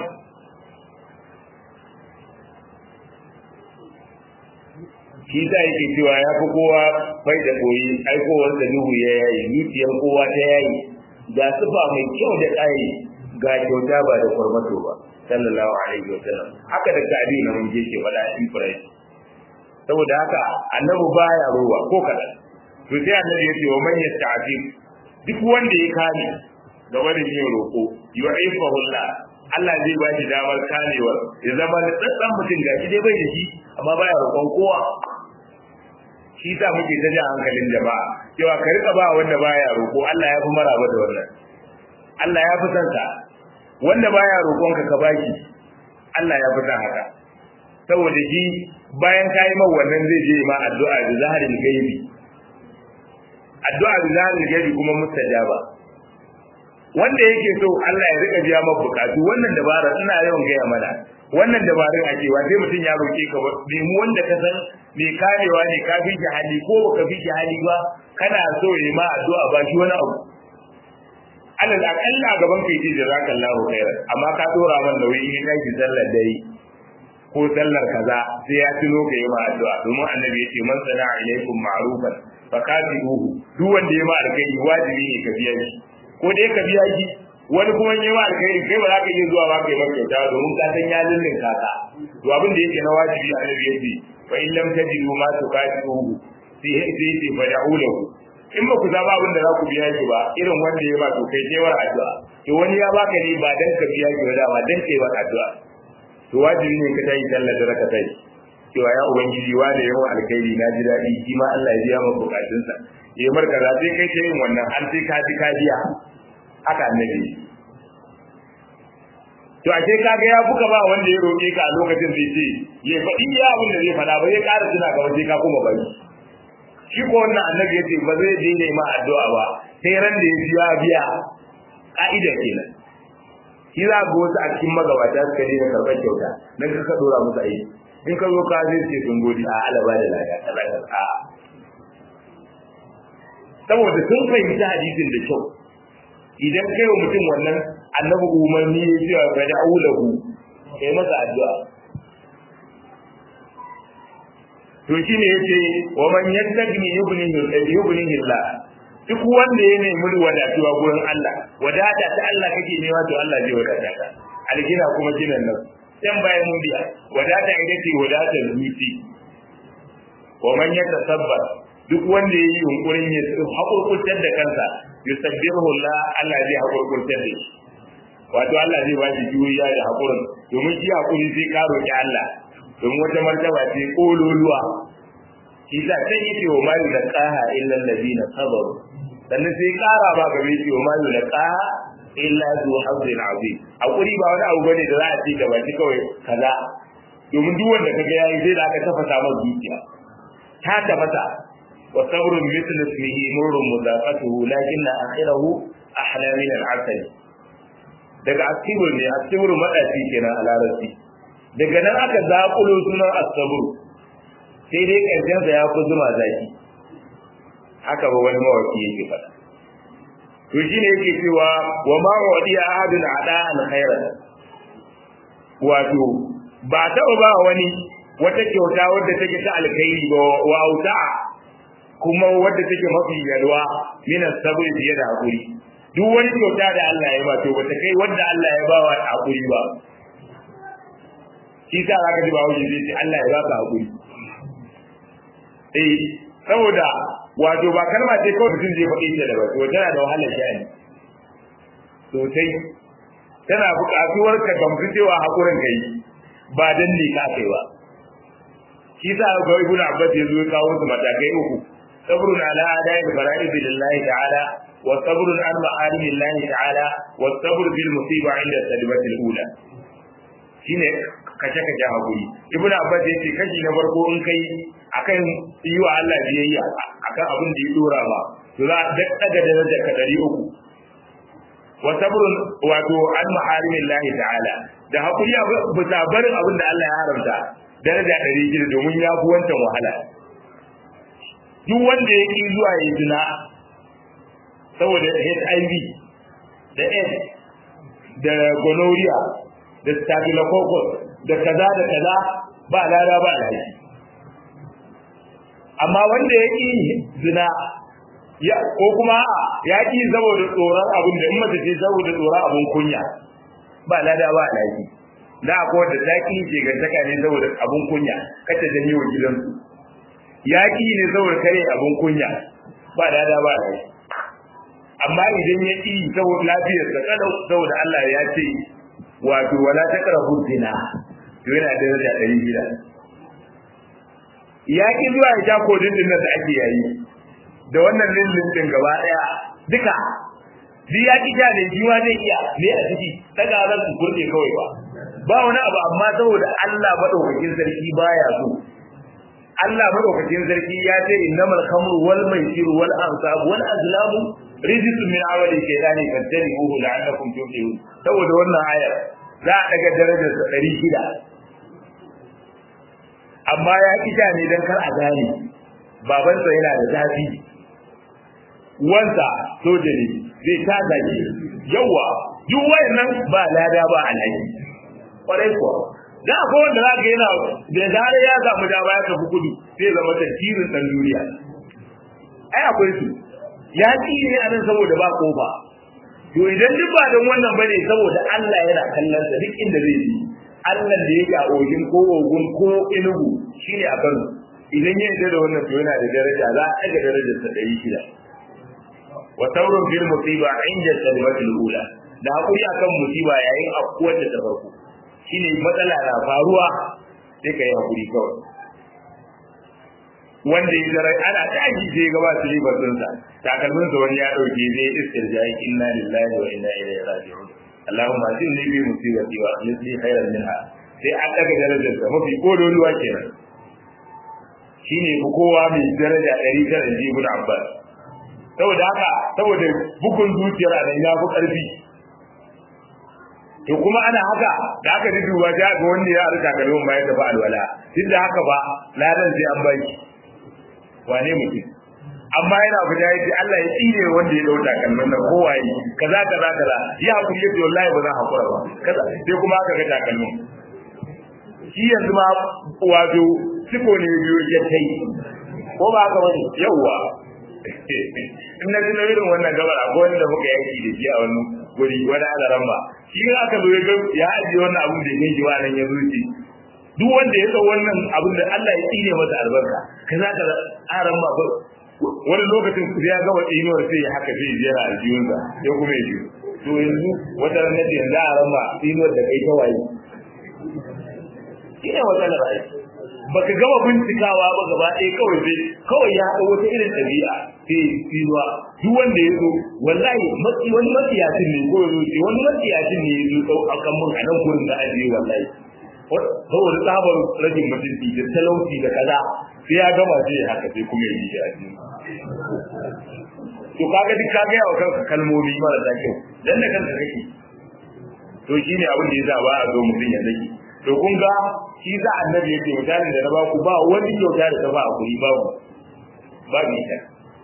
shi ta yake cewa ya fi kowa bai da koyi aikowar da duhu ya yayi zuciyar kowa ta yayi ga sufa mai kyau da ƙayi ga kyauta ba da kwarmato ba sallallahu alaihi wa sallam haka da kadi na mun je ke wala in furai saboda haka annabi baya ruwa ko kadan to sai annabi ya ce wa man yasta'fi duk wanda ya kame da wani yin roko yu'ifahu Allah Allah zai ba shi damar kamewa ya zama da tsatsan mutum gashi dai bai da shi amma baya roƙon kowa shi sa muke ta jan hankalin jama'a cewa ka rika ba wanda baya roƙo Allah ya fi maraba da wannan Allah ya fi san sa wanda baya roƙon ka ka baki Allah ya fi san haka saboda shi bayan ka yi mawa wannan zai je ma addu'a da zaharin gaibi addu'a da zaharin gaibi kuma mustajaba wanda yake so Allah ya rika biya maka bukatu wannan dabara ina yawan gaya mana wannan dabarun ake wa sai mutum ya roke ka nemi wanda ka san mai karewa ne ka fi shi hali ko baka fi shi hali ba kana so ne ma addu'a ba shi wani abu alal akalla gaban kai ce jazakallahu khairan amma ka dora man nauyi in kai sallar dai ko sallar kaza sai ya tuno ka yi ma addu'a domin annabi ya ce man sana ilaikum ma'rufan fa kafiruhu duk wanda ya ma alkhairi wajibi ne ka biya shi ko dai ka biya shi wani kuma ya ma alkhairi kai ba za ka iya zuwa ba kai maka kyauta domin ka san ya lullun kaka to abin da yake na wajibi annabi ya ce fa in lam tajidu ma tukafiruhu sai sai sai fa da'u lahu in ba ku zaba abin da za ku biya shi ba irin wanda ya ba to kai kewar addu'a to wani ya baka ne ba dan ka biya shi ba da ba dan kai wa addu'a to wajibi ne ka tayi sallar da raka tayi cewa ya ubangiji wa da yawan alkhairi na ji dadi shi ma Allah ya biya maka bukatunsa ya barka da sai kai tayin wannan har sai ka ji ka biya haka annabi to a ce kaga ya buka ba wanda ya roke ka a lokacin da yake ya faɗi ya abin da zai faɗa ba ya ƙara tuna ga waje ka kuma bari shi ko wannan annabi yace ba zai daina ma addu'a ba sai ran da ya biya biya ka'ida kenan shi za ga wasu a cikin magabata suka daina karɓar kyauta dan ka ka dora musu aiki in ka zo ka zai ce sun godi a alaba da lada talaka a saboda sun fahimci hadisin da kyau idan kai wa mutum wannan annabi umarni ya ce wa ga aulahu kai masa addu'a to shine yace wa man yattaqi yubnihi yubnihi Allah duk wanda ya nemi wadatuwa gurin Allah wadata ta Allah kake nema to Allah zai wadata ka algina kuma ginan nan dan bayan mun biya wadata ita ce wadata zuci wa man yatasabbar duk wanda yayi yunkurin ya hakurkurtar da kansa yusabbihu Allah Allah zai hakurkurtar da shi wato Allah zai ba shi juriya da hakurin domin shi hakuri sai ka roki Allah domin wata martaba ce kololuwa shi za ta yi ce wa mayu da qaha illa alladhina sabaru sannan sai kara ba ga mai ce wa mayu da qaha illa zu hazin azim hakuri ba wani abu bane da za a ci gaba shi kawai kaza domin duk wanda kaga yayi sai da aka tafasa masa zuciya ta tafasa wa sabrun mithl ismihi murrun mudafatuhu lakinna akhirahu ahla min al-asal daga asibur ne asibur madaci kenan a larabci daga nan aka zakulo sunan asabur sai dai karshen sa ya fi zuma zaki haka ba wani mawaki yake faɗa to shine yake cewa wa ma wadiya ahadun ada al khairan wato ba ta ba wani wata kyauta wadda take ta alkhairi ba wa auta kuma wadda take mafi yalwa min as-sabr fiye da hakuri duk wani kyauta da Allah ya ba to bata kai wanda Allah ya ba wa hakuri ba shi ta zaka ji ba wuce sai Allah ya baka hakuri eh saboda wato ba kalma ce kawai mutum zai faɗi ta da ba to tana da wahalar sha'ani sosai tana buƙatuwar ka gamsu cewa hakurin kai ba dan ne ka kai ba shi sa ga Ibn Abbas ya zo kawo su matakai uku sabrun ala adai fara'id lillahi ta'ala wa sabrun an ma'alim lillahi ta'ala wa sabr bil musiba inda sadmati al-ula shine kace kace hakuri Ibn Abbas yace kashi na farko in kai akan yi wa Allah biyayya akan abin da ya dora ba to za a daga darajar ka dari uku wa sabrun wato an maharimillahi ta'ala da hakuri bisa barin abin da Allah ya haramta daraja dari shida domin ya fi wancan wahala duk wanda ya ki zuwa ya zina saboda H I V da AIDS da gonorrhea da staphylococcus da kaza da kaza ba lada ba lafi amma wanda ya ƙi zina ya ko kuma ya ƙi saboda tsoron abin da in mace ce saboda tsoron abin kunya ba lada ba lafi da ko da ta ƙi ce ga taka ne saboda abin kunya kace da yi wa gidansu ya ƙi ne saboda kare abin kunya ba lada ba lafi amma idan ya ƙi saboda lafiyar sa kada saboda Allah ya ce wato wala taqrabu zina to yana da daraja ɗari biyar ya ki zuwa ya sha kodin din da ake yayi da wannan lillin din gaba daya duka shi ya ki ja ne jiwa zai iya ne a ciki daga ran su kurde kawai ba ba wani abu amma saboda Allah madaukakin sarki baya so Allah madaukakin sarki ya ce innamal khamru wal maisir wal ansab wal azlamu rijsun min amali shaytani fattanibuhu la'allakum tuflihun saboda wannan ayar za a daga darajar sa ɗari shida amma ya kita ne dan kar a gane babansa yana da zafi wanda soja ne zai ta zage yawa duk wayannan ba lada ba alhaji kwarai kuwa da akwai wanda za ka yana da zare ya samu dama ya tafi kudu sai zama tasirin dan duniya ai akwai su ya tsire a nan saboda ba kofa to idan duk ba don wannan bane saboda Allah yana kallon sa duk inda zai yi Allah da yake a ogin ko ogun ko inugu shine a Kano idan ya yarda da wannan to yana da daraja za a ga darajar sa dari shida wa tawrun bil musiba inda salmatul ula da hakuri akan musiba yayin afkuwar ta farko shine matsala na faruwa sai kai hakuri kawai wanda ya zara ana tashi sai gaba su yi batun sa takalmin sa wani ya dauke zai istirjai inna lillahi wa inna ilaihi raji'un Allahumma ajirni bi musibati wa akhlifni khairan minha sai an daga darajar sa mafi kololuwa kenan shine ku kowa mai daraja ɗari tara ji ibn Abbas saboda haka saboda bugun zuciyar anan ya fi karfi to kuma ana haka da aka ji duba ta ga wanda ya arka kalmar ma ya tafi alwala duk da haka ba ladan sai an baki wane mutum amma yana fita yace Allah ya tsire wanda ya dauka kalmar nan kowaye kaza kaza kaza ya hakuri yace wallahi ba za hakura ba kaza sai kuma aka ga takalmin shi yanzu ma wato siko ne biyo ya tai ko ba haka bane yawa in na jin irin wannan gabar akwai wanda muka yaki da shi a wannan guri wani alaran ba shi ne aka zo ya ajiye wannan abun da ya yi wa nan ya zuci duk wanda ya tsau wannan abun da Allah ya tsine masa albarka kaza kaza aran ba wani lokacin ku ya gaba tsinuwar sai ya haka sai ya jera aljiyunsa ya kuma yi to yanzu wata ranar da yanzu aran ba tsinuwar da kai ta waye shi ne wata ranar baka gama bincikawa ba gaba ɗaya kawai sai kawai ya haɗa wata irin ɗabi'a sai tsinuwa duk wanda ya zo wallahi matsi wani matsiyacin ne ko yanzu wani matsiyacin ne ya zo ɗau a kan mun a nan gurin da ajiye wallahi saboda tsabar rajin mutunci da talauci da kaza sai ya gama sai ya haka sai kuma ya yi shi a cikin to kaga duk ka ga yawa kanka kalmomi marasa kyau dan da kanka kake to shine abin da yasa ba a zo mutum ya zaki to kun ga shi za annabi yake mutanen da na ba ku ba wani kyauta da ta ba hakuri ba ku ba ni ta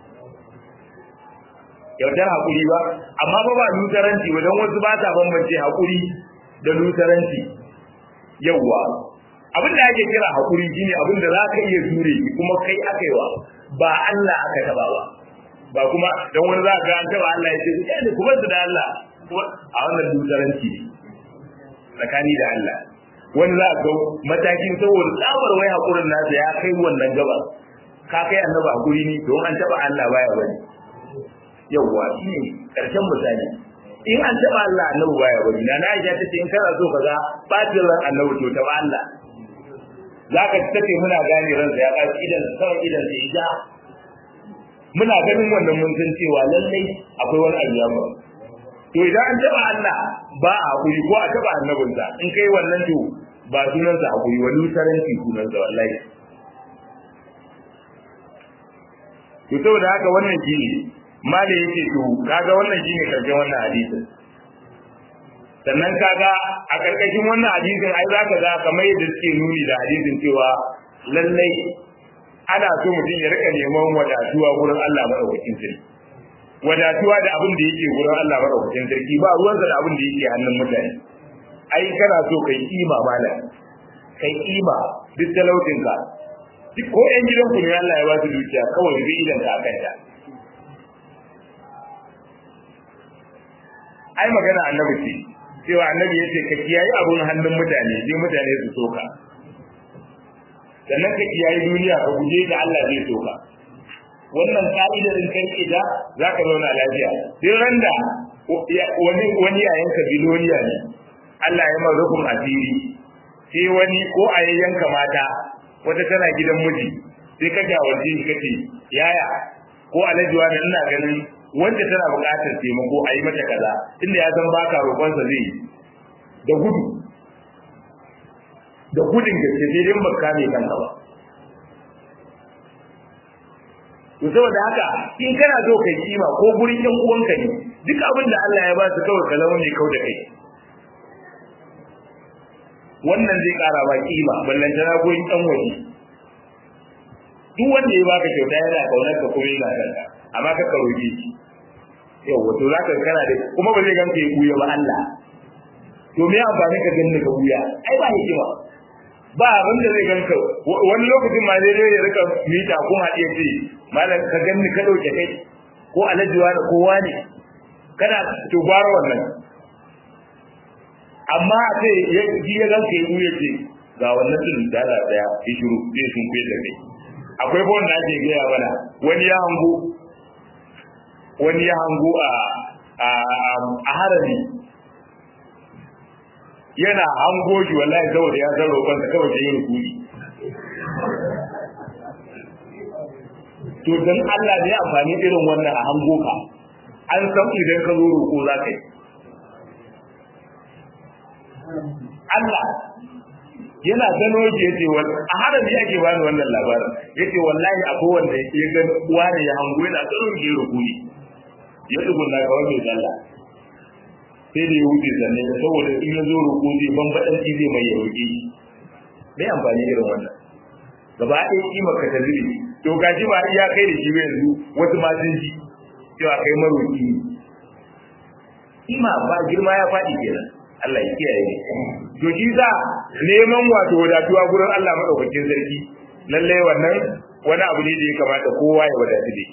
kyautar hakuri ba amma ba ba lutaranci ba don wasu ba ta bambance hakuri da lutaranci yawwa abin da ake kira hakuri shine abin da za ka iya jure kuma kai aka yi wa ba Allah aka taba ba ba kuma dan wani za ka an taba Allah ya ce ku ne ku bar da Allah kuma a wannan lutaranci tsakani da Allah wani za ka matakin saboda tsabar wai hakurin nasa ya kai wannan gaba ka kai annabi hakuri ne don an taba Allah baya bane yawwa shine karshen misali in an taba Allah annabi baya bane na Aisha tace in kana so kaza batin ran annabi to taba Allah zaka tace muna gane ransa ya kaci idan sai idan sai ja muna ganin wannan mun san cewa lallai akwai wani abu ya ba to idan an taba Allah ba a hakuri ko a taba annabinsa in kai wannan to ba sunansa hakuri wani saranci sunansa wallahi to saboda haka wannan shine mali yake to kaga wannan shine karshen wannan hadisin sannan kaga a karkashin wannan hadisin ai zaka ga kamar yadda suke nuni da hadisin cewa lallai ana so mutum ya rika neman wadatuwa gurin Allah madaukakin sarki wadatuwa da abin da yake gurin Allah madaukakin sarki ba ruwansa da abin da yake hannun mutane ai kana so kai kima malam kai kima duk talautin ka duk ko yan gidan ku ne Allah ya ba su dukiya kawai zai idan ka kanta ai magana annabi ce cewa annabi yace ka kiyaye abun hannun mutane sai mutane su soka sannan ka kiyaye duniya ka guje da Allah zai soka wannan ka'idar in kai ida zaka zauna lafiya duk randa wani wani yayin ka biloniya ne Allah ya ma rukun asiri sai wani ko ayyanka mata wata tana gidan miji sai ka jawarce shi kace yaya ko alaji wani ina ganin wanda tana buƙatar taimako a yi mata kaza inda ya san baka roƙon sa zai da gudu da gudun gaske sai dai baka ne kanka ba to saboda haka in kana so kai kima ko gurin yan uwanka ne duk abin da Allah ya ba su kawai kalamu ne kau da kai wannan zai ƙara ba kima ballan tana gurin ɗan waje duk wanda ya baka kyauta yana kaunar ka kuma yana kanka amma ka karoge shi yau wato zaka kana da kuma ba zai ganka ya buya ba Allah to me amfani ka ganni ka buya ai ba hikima ba abin da zai ganka wani lokacin ma zai ya rika mita ko haɗe ce malam ka ganni ka dauke kai ko alajiwa da kowa ne kana to gwara wannan amma sai ya ji ya ganka ya buye ce ga wannan din da da daya ya shiru sai sun fiye da kai akwai ba wanda ake gaya mana wani ya hango wani ya hango a a harami yana hango shi wallahi saboda ya san roƙon sa kawai sai ya rukuni to dan Allah ne amfani irin wannan a hango ka an san idan ka zo roƙo za ka yi Allah yana gano shi yace wal a harami yake bani wannan labarin yace wallahi akwai wanda ya ga wani ya hango yana tsaron shi rukuni ya dugunna ga wani Allah sai da ya wuce sannan saboda in ya zo roƙo zai bambaɗan shi zai mai yauki mai amfani irin wannan gaba ɗaya kimar ka ta zube to gaji ba iya kai da shi yanzu wasu ma sun ji cewa kai maroki kima ba girma ya faɗi kenan Allah ya kiyaye to shi za neman wato wadatuwa gurin Allah madaukakin sarki lalle wannan wani abu ne da ya kamata kowa ya wadatu da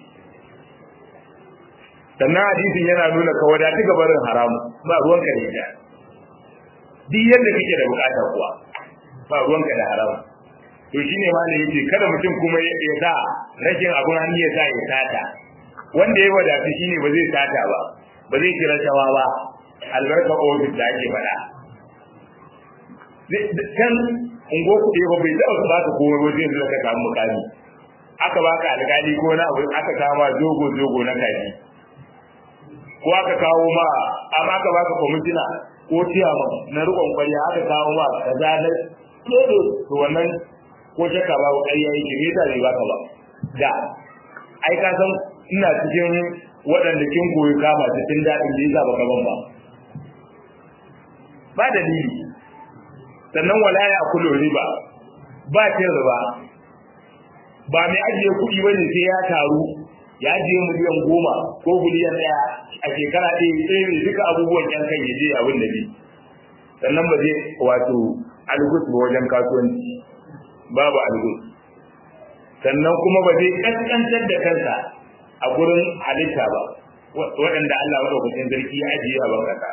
sannan hadisin yana nuna ka wadatu ga barin haramu ba ruwan ka da ita duk yadda kake da bukata kuwa ba ruwan ka da haramu to shine ma ne yace kada mutum kuma ya sa rashin abun hannu ya sa ya sata wanda ya wadatu shine ba zai sata ba ba zai kira shawa ba albarka ofis da ake faɗa kan ungo kuɗi ba bai taɓa ba ka komai ba zai ka samu mukami aka baka alƙali ko na abu aka kama zogo zogo na kaji ko aka kawo ma amma aka baka kwamitina ko ciyama na rikon kwariya aka kawo ma kaza na todo to wannan ko shakka ba ko ƙarya yake ne ta ne baka ba da ai ka san ina cikin waɗanda kin koyi kama ta tun daɗin da yasa baka ban ba ba dalili sannan wala ya kullu riba ba cin riba ba mai ajiye kuɗi bane sai ya taru ya ajiye miliyan goma ko miliyan ɗaya a shekara ɗaya sai ne duka abubuwan ƴan kai ya je abin da bi sannan ba zai wato algus ba wajen kasuwanci babu algus sannan kuma ba zai kaskantar da kansa a gurin halitta ba waɗanda Allah madaukakin sarki ya ajiye a barkata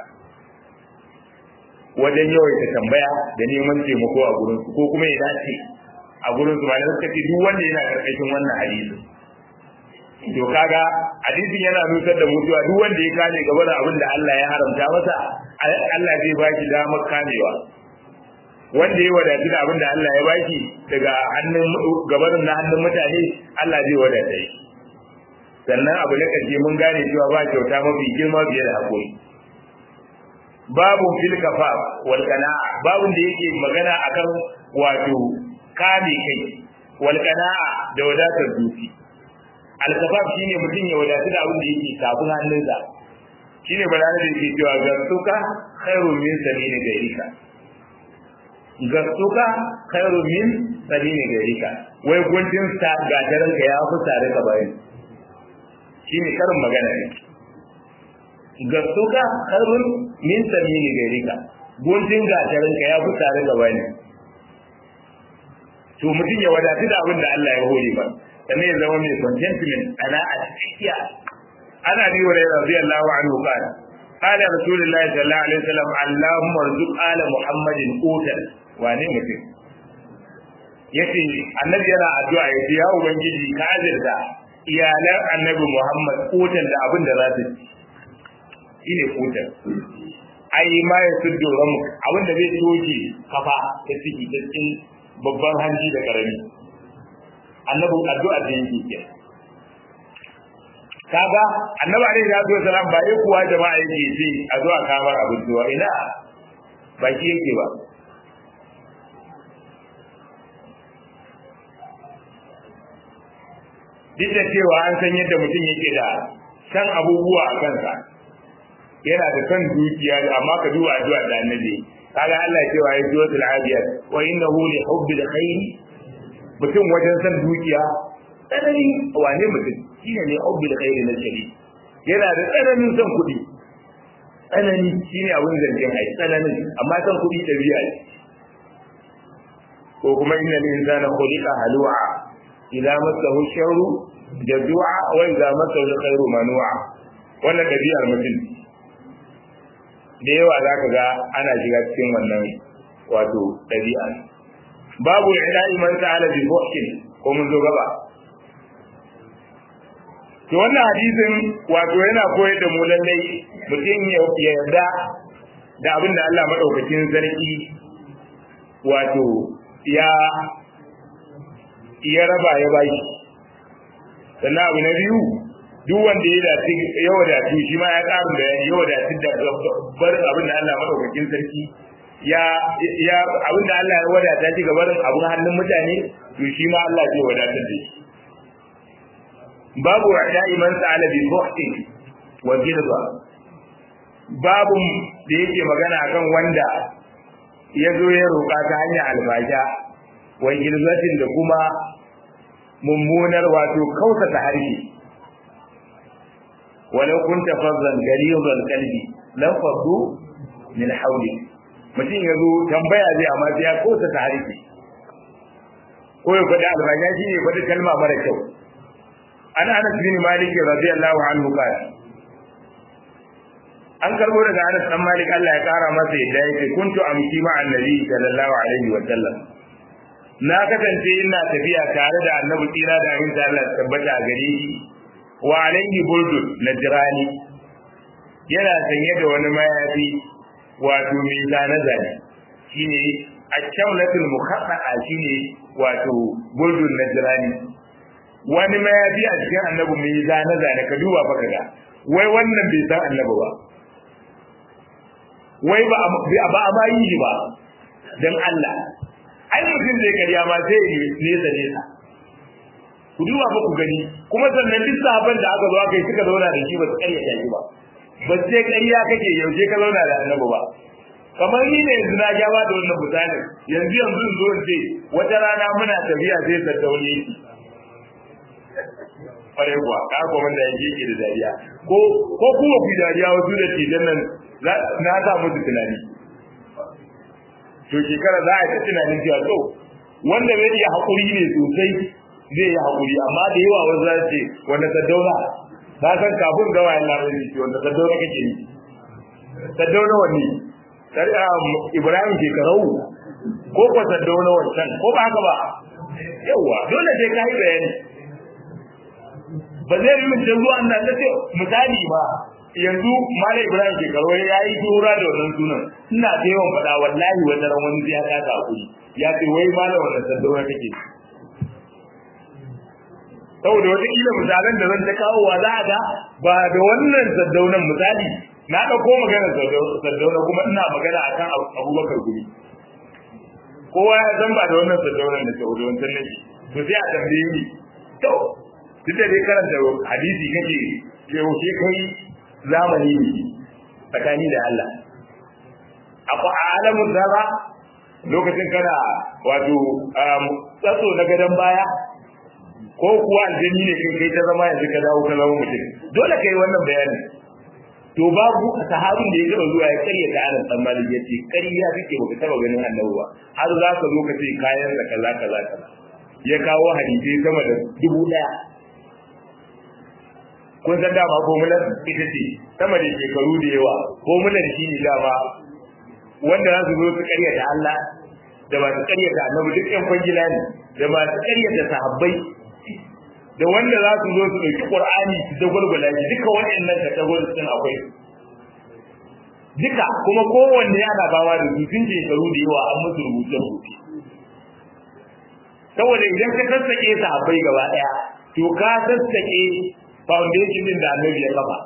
wajen yawaita tambaya da neman taimako a gurin su ko kuma ya dace a gurin su malamai suka ce duk wanda yana karkashin wannan hadisi to kaga hadisin yana nusar da mutuwa duk wanda ya kame gaba da abin da Allah ya haramta masa Allah zai ba shi damar kamewa wanda ya wadatu da abin da Allah ya ba shi daga hannun gabanin na hannun mutane Allah zai wadata shi sannan abu na ƙarshe mun gane cewa ba kyauta mafi girma fiye da haƙuri babu fil kafaf wal qana'a babun da yake magana akan wato kame kai wal qana'a da wadatar zuci al kafaf shine mutum ya wadatu da abin da yake kafin hannunsa shine balana da yake cewa gasuka khairu min sabili gairika gasuka khairu min sabili gairika wai gunjin sa gataran ka ya fi tare ka bayan shine karin magana ne gasuka khairun min sabili gairika gunjin gataran ka ya fi tare ka bayan to mutum ya wadatu da abin da Allah ya hore ba sannan ya zama mai contentment ana a tsakiya ana bi wa radiyallahu anhu qala qala rasulullahi sallallahu alaihi wasallam allahumma arzuq ala muhammadin qutan wane mutum yace annabi yana addu'a yace ya ubangiji ka azirta iyalan annabi muhammad qutan da abin da za su ci shine qutan ai ma ya tuddo ramu abin da zai toke kafa ta ciki ta cikin babban hanji da karami annabi addu'a da yake ke kaga annabi alaihi salatu wasalam ba yi kuwa jama'a yake ce a zuwa kamar abin zuwa ina ba shi yake ba duk da cewa an san yadda mutum yake da san abubuwa a kansa yana da san dukiya amma ka duba addu'a da annabi kaga Allah ya cewa ya zuwa al-abiyat wa innahu li hubbil khair mutum wajen san dukiya tsanani wane mutum shine ne hubbil khair na shari yana da tsananin san kuɗi tsanani shine abin zancen ai tsananin amma san kuɗi dabi'a ne ko kuma innal insana khuliqa halu'a idza massahu sharru jazua wa idza massahu alkhairu manu'a wannan dabi'ar mutum da yawa zaka ga ana shiga cikin wannan wato dabi'a babu ilahi man ta'ala bi fuhshin ko mun zo gaba to wannan hadisin wato yana koyar da mu lallai mutum ya yarda da abin da Allah madaukakin sarki wato ya ya raba ya bashi sannan abu na biyu duk wanda ya dace ya wadatu shi ma ya karu da ya wadatu da barin abin da Allah madaukakin sarki ya ya abin da Allah ya wadata shi ga barin abin hannun mutane to shi ma Allah zai wadatar da shi babu ra'i man sa'ala bi fuhtin wa ghilza babu da yake magana akan wanda ya zo ya roƙa ta hanyar albasha wa ghilzatin da kuma mummunar wato kautata harshe walau kunta fazzan ghalidhal qalbi la faddu min hawli mutum ya zo tambaya zai amma sai ya kautata harshe ko ya faɗi albasha shi ne faɗi kalma mara kyau an Anas bin Malik radiyallahu anhu qala an karbo daga Anas dan Malik Allah ya kara masa yadda yake kuntu amshi ma annabi sallallahu alaihi wa sallam na kasance ina tafiya tare da annabi tsira da amin Allah tabbata a gare shi wa alaihi burdun najrani yana sanye da wani mayafi wato mai zane zane shine akamlatul mukhaffafa shine wato burdun najrani wani mayafi a cikin annabi mai zane zane ka duba fa kaga wai wannan bai san annabi ba wai ba ba a ma yi ba dan Allah ai mutum zai kariya ma sai nesa nesa ku duba fa ku gani kuma sannan duk sahabban da aka zo aka yi suka zauna da shi ba su kariya shi ba ba sai kariya kake yaushe ka zauna da annabi ba kamar ni ne yanzu na gaba da wannan misalin yanzu yanzu zo in ce wata rana muna tafiya sai saddaune shi fare kuwa ka ko wanda yake yake da dariya ko ko kuma ku dariya wasu da tijan nan na sa musu tunani to shekara za a ta tunanin cewa to wanda bai iya hakuri ne sosai zai yi hakuri amma da yawa wasu za ce wanda saddauna na san kafin gawa ya labarin shi wanda saddauna kake yi saddauna wani Ibrahim shekarau ko ko saddauna wancan ko ba haka ba yawa dole sai ka yi bayani ba zai yi mutum zuwa Allah ta ce misali ba yanzu Malam Ibrahim ke karo ya yi tura da wannan sunan ina da yawan faɗa wallahi wannan ran wani ya ka ta kuri ya ce wai malam wannan saddauna kake saboda wata kila misalan da zan ta kawo wa za ga ba da wannan saddaunan misali na dauko magana saddauna kuma ina magana akan Abubakar Gumi kowa ya san ba da wannan saddaunan da ke wajen wannan ne to sai a tambaye ni to duk da dai karanta hadisi kake yaushe kai zamani ne tsakani da Allah akwai alamun zaba lokacin kana wato tsatso na gadon baya ko kuwa aljini ne kai kai ta zama yanzu ka dawo ka zama mutum dole kai wannan bayanin to babu sahabin da ya taba zuwa ya karya da Anas dan Malik yace kariya kake baka taba ganin annabi ba har za ka zo ka ce kayan da kaza kaza kaza ya kawo hadisi sama da dubu daya kun san dama formular ita ce sama da shekaru da yawa formular shi ne dama wanda za su zo su karya da Allah da ba su karya da annabi duk yan kwangila ne da ba su karya da sahabbai da wanda za su zo su ɗauki Qur'ani su dagwalgwala shi duka waɗannan ka dagwal sun akwai duka kuma kowanne yana bawa da su sun shekaru da yawa an musu rubuce rubuce saboda idan ka sassake sahabbai gaba ɗaya to ka sassake foundation din da annabi ya kafa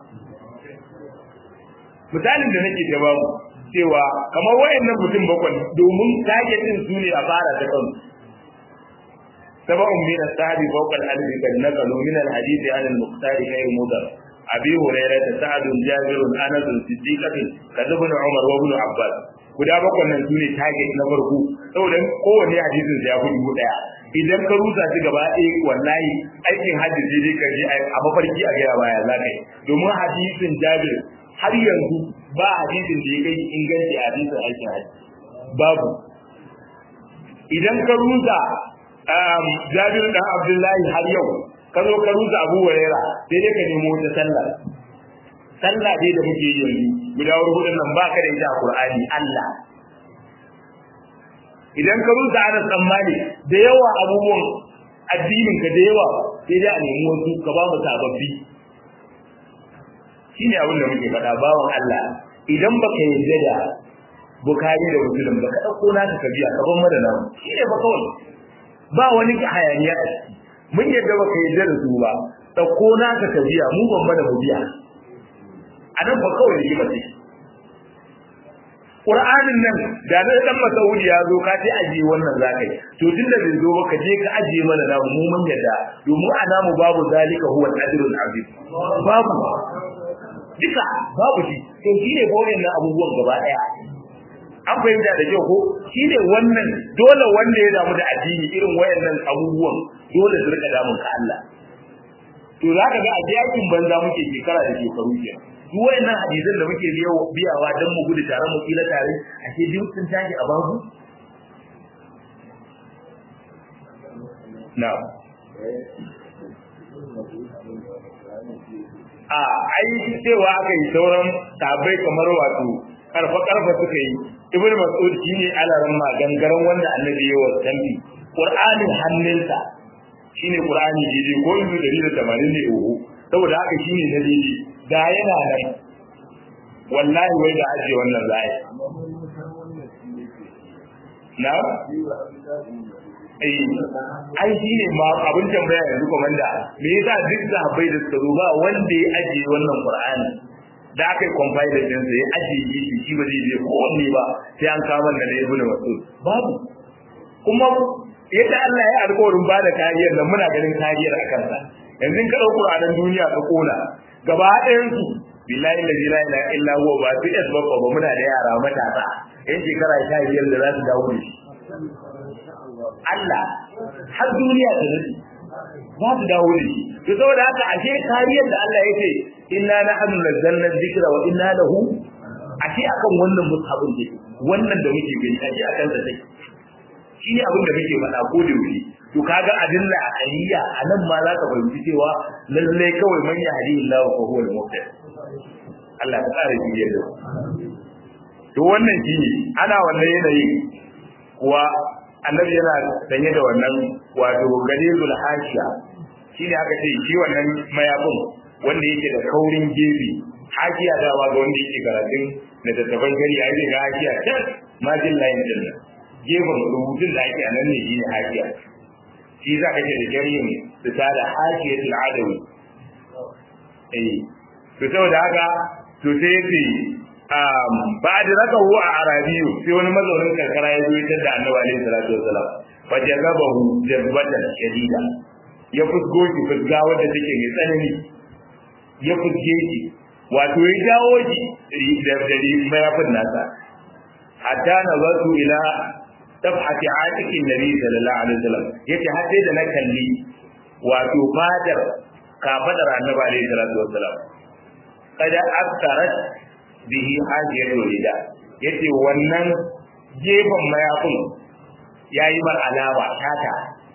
misalin da nake gaba mu cewa kamar wayannan mutum bakwai domin targetin su ne a fara ta kansu sab'un min as-sahabi fawqa al-alfi kad naqalu min al-hadith an al-muqtari ghayr mudar abi hurairah sa'd jabir anas siddiqah kad ibn umar wa ibn abbas guda bakwai nan su ne target na farko saboda kowanne hadisin ya fi dubu daya idan ka rusa shi gaba ɗaya wallahi aikin hajji sai dai ka je a mafarki a gaya baya za ka yi domin hadisin jabir har yanzu ba hadisin da ya kai inganci a hadisin aikin hajji babu idan ka rusa Jabir dan Abdullahi har yau ka zo ka rusa Abu Hurairah sai dai ka nemo ta sallah sallah dai da muke yi yanzu guda hudun nan baka da ita a Qur'ani Allah idan ka rusa Anas dan Malik da yawa abubuwan addinin ka da yawa sai dai a nemi wasu ka ba mu sababbi shine abin da muke faɗa bawan Allah idan baka yarda da Bukhari da Muslim baka dauko naka ka biya ka ban madana shine ba kawai ba wani hayaniya mun yarda baka yarda da su ba dauko naka ka biya mu ban mana mu biya anan ba kawai ne ba sai Qur'anin nan da na dan Masaudi ya zo ka ce aje wannan zakai to tunda bai zo ba ka je ka aje mana na mu mun yarda domin ana mu babu zalika huwa al-ajrul azim babu duka babu shi to shine boyen na abubuwan gaba daya an fahimta da kyau ko shine wannan dole wanda ya damu da addini irin wayannan abubuwan dole su rika damun ka Allah to zaka ga ajiyakin banza muke shekara da shekaru kenan duk wayannan hadisan da muke biyawa dan mu gudu tare mu kila tare ake jin sun tashi a babu na a ai cewa aka yi sauran tabai kamar wato karfa karfa suka yi ibnu mas'ud shine alaran ma gangaren wanda annabi ya wa tambi qur'anin hannunsa shine qur'ani dide ko ibnu dari da tamanin ne uhu saboda haka shine na dide da yana nan wallahi wai da aje wannan zai na ai ai shine ma abin tambaya yanzu komanda me yasa duk sahabbai da suka zo ba wanda ya aje wannan qur'ani da aka yi compiler din sai aje shi shi ba zai je ko wanne ba sai an kawo da ibnu mas'ud babu kuma yadda Allah ya alƙawarin ba da kariyar nan muna ganin kariyar akan sa yanzu ka dauko Qur'anin duniya ka kola gaba ɗayan su billahi la ilaha illa huwa ba su es babba ba muna da yara matasa yan shekara sha biyar da za su dawo da shi Allah har duniya ta nadi za su dawo da shi to saboda haka ashe kariyar da Allah ya ce inna nahnu nazzalna dhikra wa inna lahu ashe akan wannan musabin ne wannan da muke gani ashe akan sa take shi ne abin da muke faɗa ko da wuri to kaga adilla aliyya anan ma za ka fahimci cewa lalle kawai man yahdi Allah fa huwa al-muhtadi Allah ta kare shi yadda to wannan shi ana wannan yanayi kuwa annabi yana sanye da wannan wato gadizul hashiya shine aka ce shi wannan mayafin wanda yake da kaurin gefe hashiya dawa ga wanda yake karatun da tattaban gari ya yi ga hashiya can majin layin din nan gefen rubutun da ake a nan ne shine hashiya shi za ka ce da jariyin su ta da hashiyatul adawi eh to saboda haka to sai yace um ba da raka huwa a arabiyu sai wani mazaunin karkara ya zo ya tada annabi alaihi salatu wasalam fa jazabahu jazbatan shadida ya fusgo shi fusga wanda take mai tsanani ya fusge shi wato ya jawo shi da dari mayafin nasa hatta nazartu ila tafhati atiqin nabi sallallahu alaihi wasallam yace har sai da na kalli wato fadar kafadar annabi alaihi salatu wasalam kada aktarat bihi hajiyatu rida yace wannan gefen mayafin yayi mar alama tata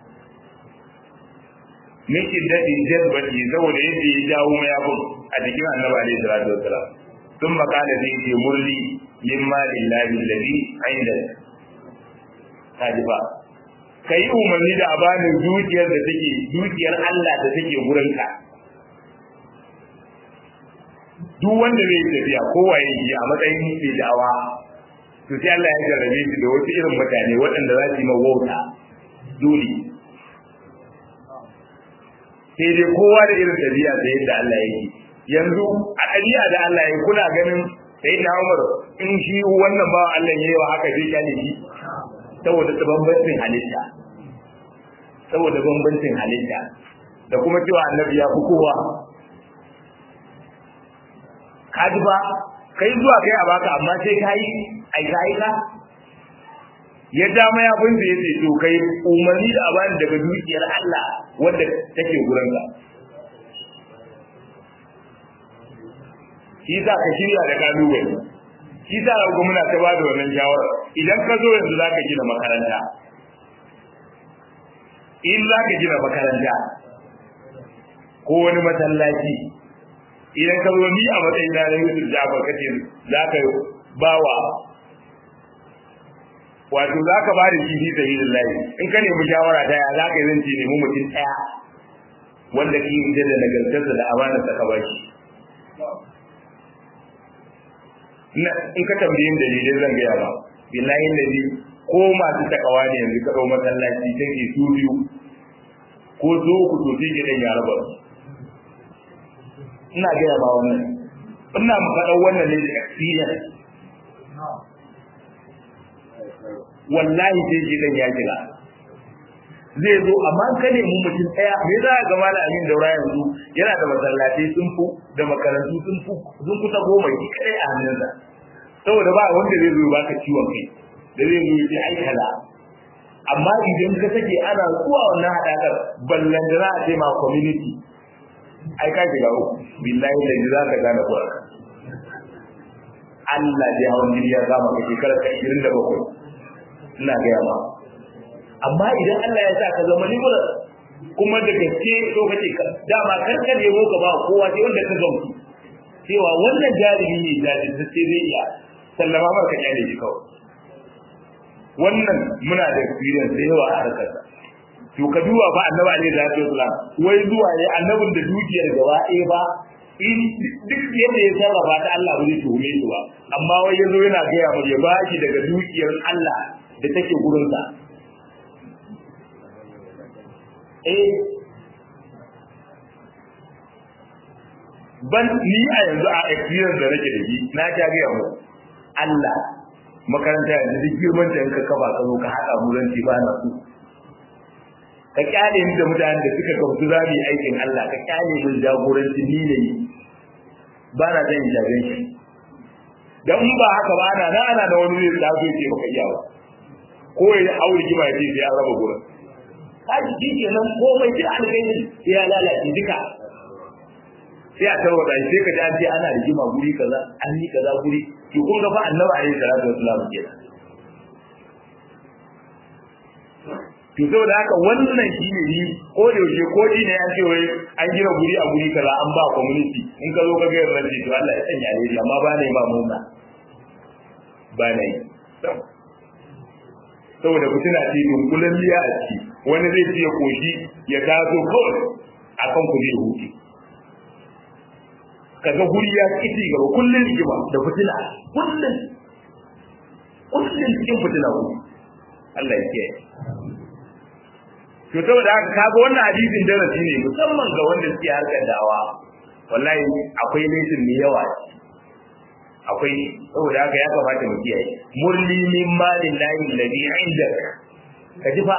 miki dadin jazbati saboda yadda ya jawo mayafin a cikin annabi alaihi salatu wasalam sun makala da yake murli mimma lillahi alladhi inda kadiba kai umarni da abanin dukiyar da take dukiyar Allah da take gurinka duk wanda zai tafiya kowa yake a matsayin mai dawa to sai Allah ya jarrabe shi da wasu irin mutane waɗanda za su yi mawauta dole sai dai kowa da irin tabiya da yadda Allah yake yanzu a tabiya da Allah yake kuna ganin sai na Umar in shi wannan ba Allah yayi wa haka zai kyale shi saboda bambancin halitta saboda bambancin halitta da kuma cewa annabi ya fi kowa kaji ba kai zuwa kai a baka amma sai kai ai kai ka ya ja mai abin da yake to kai umarni da abani daga dukiyar Allah wanda take gurin ka shi za ka shirya da kalubale shi za ka ga muna ta bada wannan shawara idan ka zo yanzu zaka gina makaranta in za ka gina makaranta ko wani masallaci idan ka zo ni a matsayin na Yusuf Jafar kace za ka bawa wato za ka ba da shi fi sabilillah in ka nemi shawara ta ya za ka yi zance nemi mutum ɗaya wanda ke yi da nagartarsa da amanarsa ka ba shi in ka tambaye ni dalilin zan gaya ba billahi nabi ko masu takawa ne yanzu ka ɗau masallaci take su biyu ko zo ku to sai gidan ya raba ina gaya ba wannan ina faɗa wannan ne da experience wallahi sai gidan ya kira zai zo amma ka ne mu mutum daya me za ga malamin daura yanzu yana da masallatai sun fu da makarantu sun fu sun kusa goma ki kai a hannunsa saboda ba wanda zai zo baka ciwon kai da zai zo ya ai kala amma idan ka sake ana zuwa wannan hadakar ballan da za a ce ma community ai ka shiga uku billahi da za ka gane kuwa Allah ya hawan ya zama ka shekara ashirin da bakwai ina ga yawa amma idan Allah ya sa ka zama libura kuma da gaske so kace ka dama karkar yabo ka ba kowa sai wanda ka gamsu cewa wannan jarumi ne jarumi sai zai iya sallama barka kyale shi kawai wannan muna da experience da yawa a harkar to ka duba ba annabi alaihi salatu wasallam wai zuwa ne annabin da dukiyar gaba ɗaya ba in duk yadda ya sarrafa ta Allah ba zai tuhume shi ba amma wai yazo yana ga ya ya bashi daga dukiyar Allah da take gurin sa eh ban ni a yanzu a experience da nake da shi na ta ga mu Allah makaranta yanzu duk girman da ka kafa ka zo ka hada mu ranci ba na su ka kyale ni da mutanen da suka kafu zabi aikin Allah ka kyale min jagoranci ni ne ba na zan jabe shi dan in ba haka ba ana ana da wani zai dawo ce baka iya ba ko ya aure kima ya ce sai an raba gurin kaji shi kenan komai da alƙairi sai ya lalace duka sai a tarwata sai ka ji an ce ana rigima guri kaza an yi kaza guri to kun ga fa annabi alaihi salatu wasallam kenan to saboda haka wannan shi ne ni ko da yaushe ko ji ne an ce wai an gina guri a guri kaza an ba community in ka zo ka ga yarda to Allah ya sanya alheri amma ba ne ma murna ba ne saboda fitina ce dunkulen liya a ciki wani zai ce koshi ya taso kawai akan ku zai huce kaga guri ya kici gaba kullun rigima da fitina kullun kullun cikin fitina ku Allah ya kiyaye to saboda haka kaga wannan hadisin darasi ne musamman ga wanda suke harkar dawa wallahi akwai laifin mai yawa akwai saboda haka ya kamata mu kiyaye murli min malin lahi alladhi indak kaji fa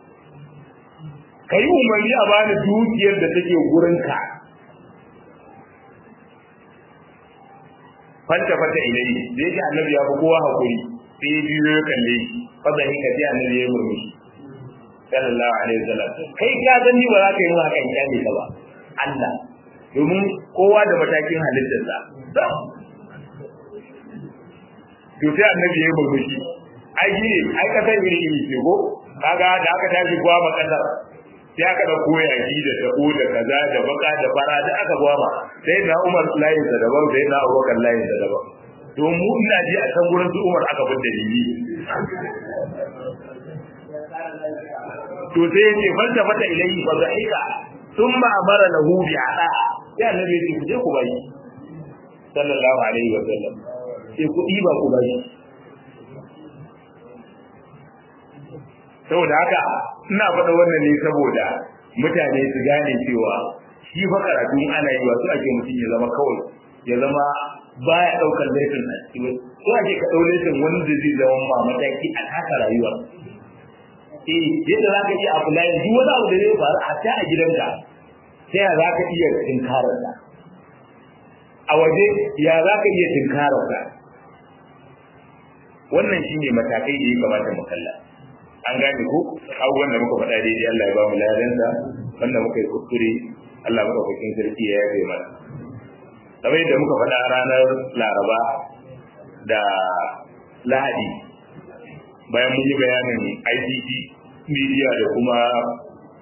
kai umarni a bani dukiyar da take gurin ka fanta fata ilai da yake annabi ya fi kowa hakuri sai ya biyo ya kalle shi fa zai ka ji annabi ya murmushi sallallahu alaihi wasallam kai ka gani ba za ka yi haka in kyale ka ba Allah domin kowa da matakin halittarsa to sai annabi ya murmushi ai ne ai ka san iri iri ce ko kaga da aka tashi kuwa ma kasar sai aka da koya shi da tako da kaza da baka da fara da aka gwama sai na Umar layin da daban sai na Abubakar layin da daban to mu ina ji a san gurin su Umar aka bin dalili to sai ya ce fanta fata ilayhi fa zahika thumma amara lahu bi ada sai annabi ya ce ku je ku bai sallallahu alaihi wa sallam sai ku diba ku bai saboda haka ina faɗa wannan ne saboda mutane su gane cewa shi fa karatu ana yi wasu ake mutum ya zama kawai ya zama baya daukar laifin a cikin ko ake ka dau laifin wanda zai zama ma mataki a taka rayuwa eh yadda zaka iya abu lai duk wani abu da zai faru a ta a gidanka sai ya zaka iya tinkarar da a waje ya zaka iya tinkarar da wannan shine matakai da ya kamata mu kalla an gane ko abubuwan da muka faɗa daidai Allah ya ba mu ladansa wanda muka yi kuskure Allah muka fakin sarki ya yafe mana kamar da muka faɗa ranar Laraba da Lahadi bayan mun yi bayanin I C T media da kuma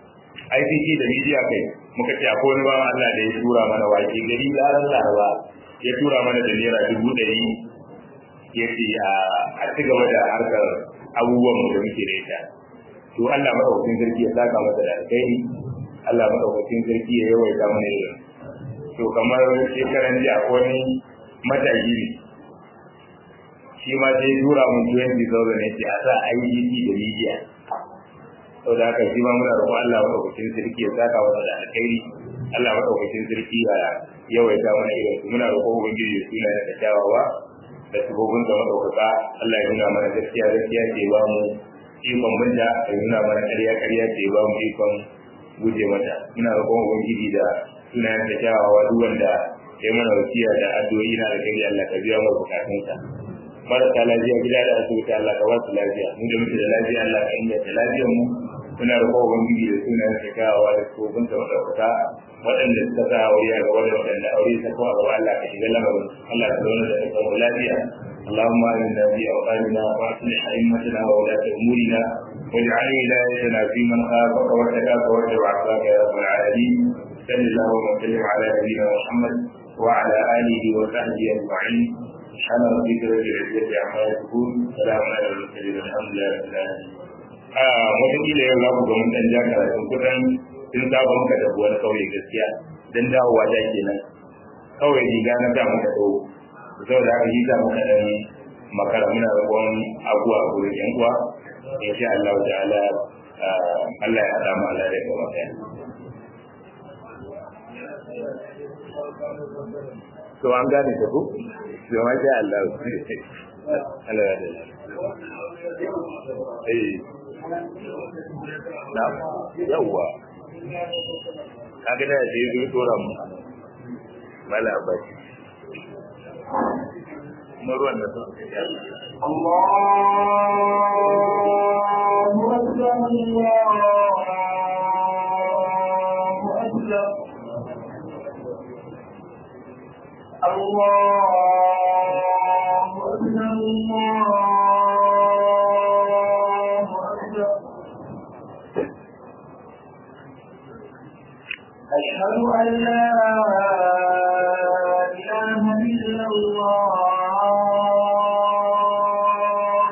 I C T da media kai muka ce akwai wani bawan Allah da ya tura mana wake gari ranar Laraba ya tura mana da naira dubu ɗari ya ce a ci gaba da harkar abubuwan mu da muke da ita to Allah madaukakin sarki ya saka masa da alkhairi Allah madaukakin sarki ya yawaita mana irin to kamar shekaran jiya akwai wani mataki ne shi ma sai tura mun twenty thousand ne a sa I D T da media saboda haka shi ma muna roƙon Allah madaukakin sarki ya saka masa da alkhairi Allah madaukakin sarki ya yawaita mana irin muna roƙon ubangiji ya suna da kyawawa da sabobin da madaukaka Allah ya nuna mana gaskiya gaskiya ce ba mu ikon bunda ya nuna mana ƙarya ƙarya ce ba mu ikon guje mata muna roƙon ubangiji da sunayen da kyawawa duk wanda ya mana wasiya da addu'o'i na da kai Allah ka biya mu bukatunsa marasa lafiya gida da asibiti Allah ka wasu lafiya mu da muke da lafiya Allah ka inganta lafiyar mu muna roƙon ubangiji da sunayen da kyawawa da sabobin da madaukaka waɗanda suka sa aure a gaba da waɗanda aure ta kawo a gaba Allah ka shiga lamarin Allah ka zauna da kai lafiya اللهم آمنا في أوطاننا وأصلح أئمتنا وولاة أمورنا واجعل ولايتنا في من خافك واتقاك واتبع عصاك يا رب العالمين صل اللهم وسلم على نبينا محمد وعلى آله وصحبه أجمعين سبحان ربك رب العزة عما يصفون سلام على المرسلين الحمد لله رب العالمين آه وتقيل يا الله كما من جاك كنتم sun saba muka da wani kauye gaskiya dan dawowa da kenan kawai riga na da muka dawo saboda haka yi da muka dan makara muna roƙon abuwa gurin yan uwa insha Allah ta'ala Allah ya hada mu Allah da kuma kai to an gane ta ku to ma sha Allah Allah ya da eh na yawa kaga da sai zai tora mu mala bai maruwan da su Allahu akbar Allahu akbar أشهد أن لا إله إلا الله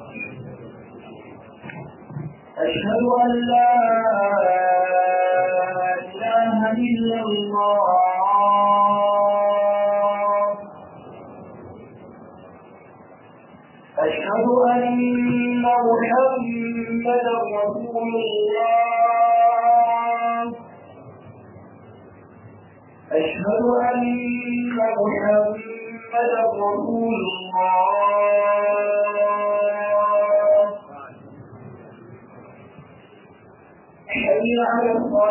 أشهد أن لا إله إلا الله أشهد أن محمدا رسول الله أشهد أن محمدا رسول الله حي على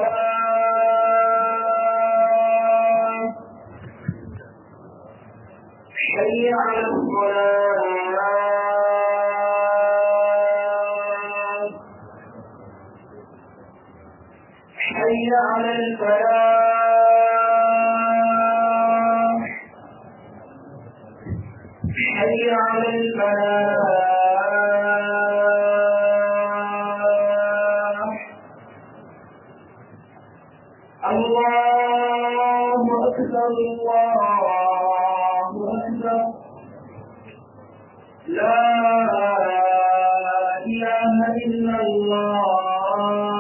الصلاة حي على الصلاة حي على الفلاح حي على الفلاح الله أكبر الله أكبر لا إله إلا الله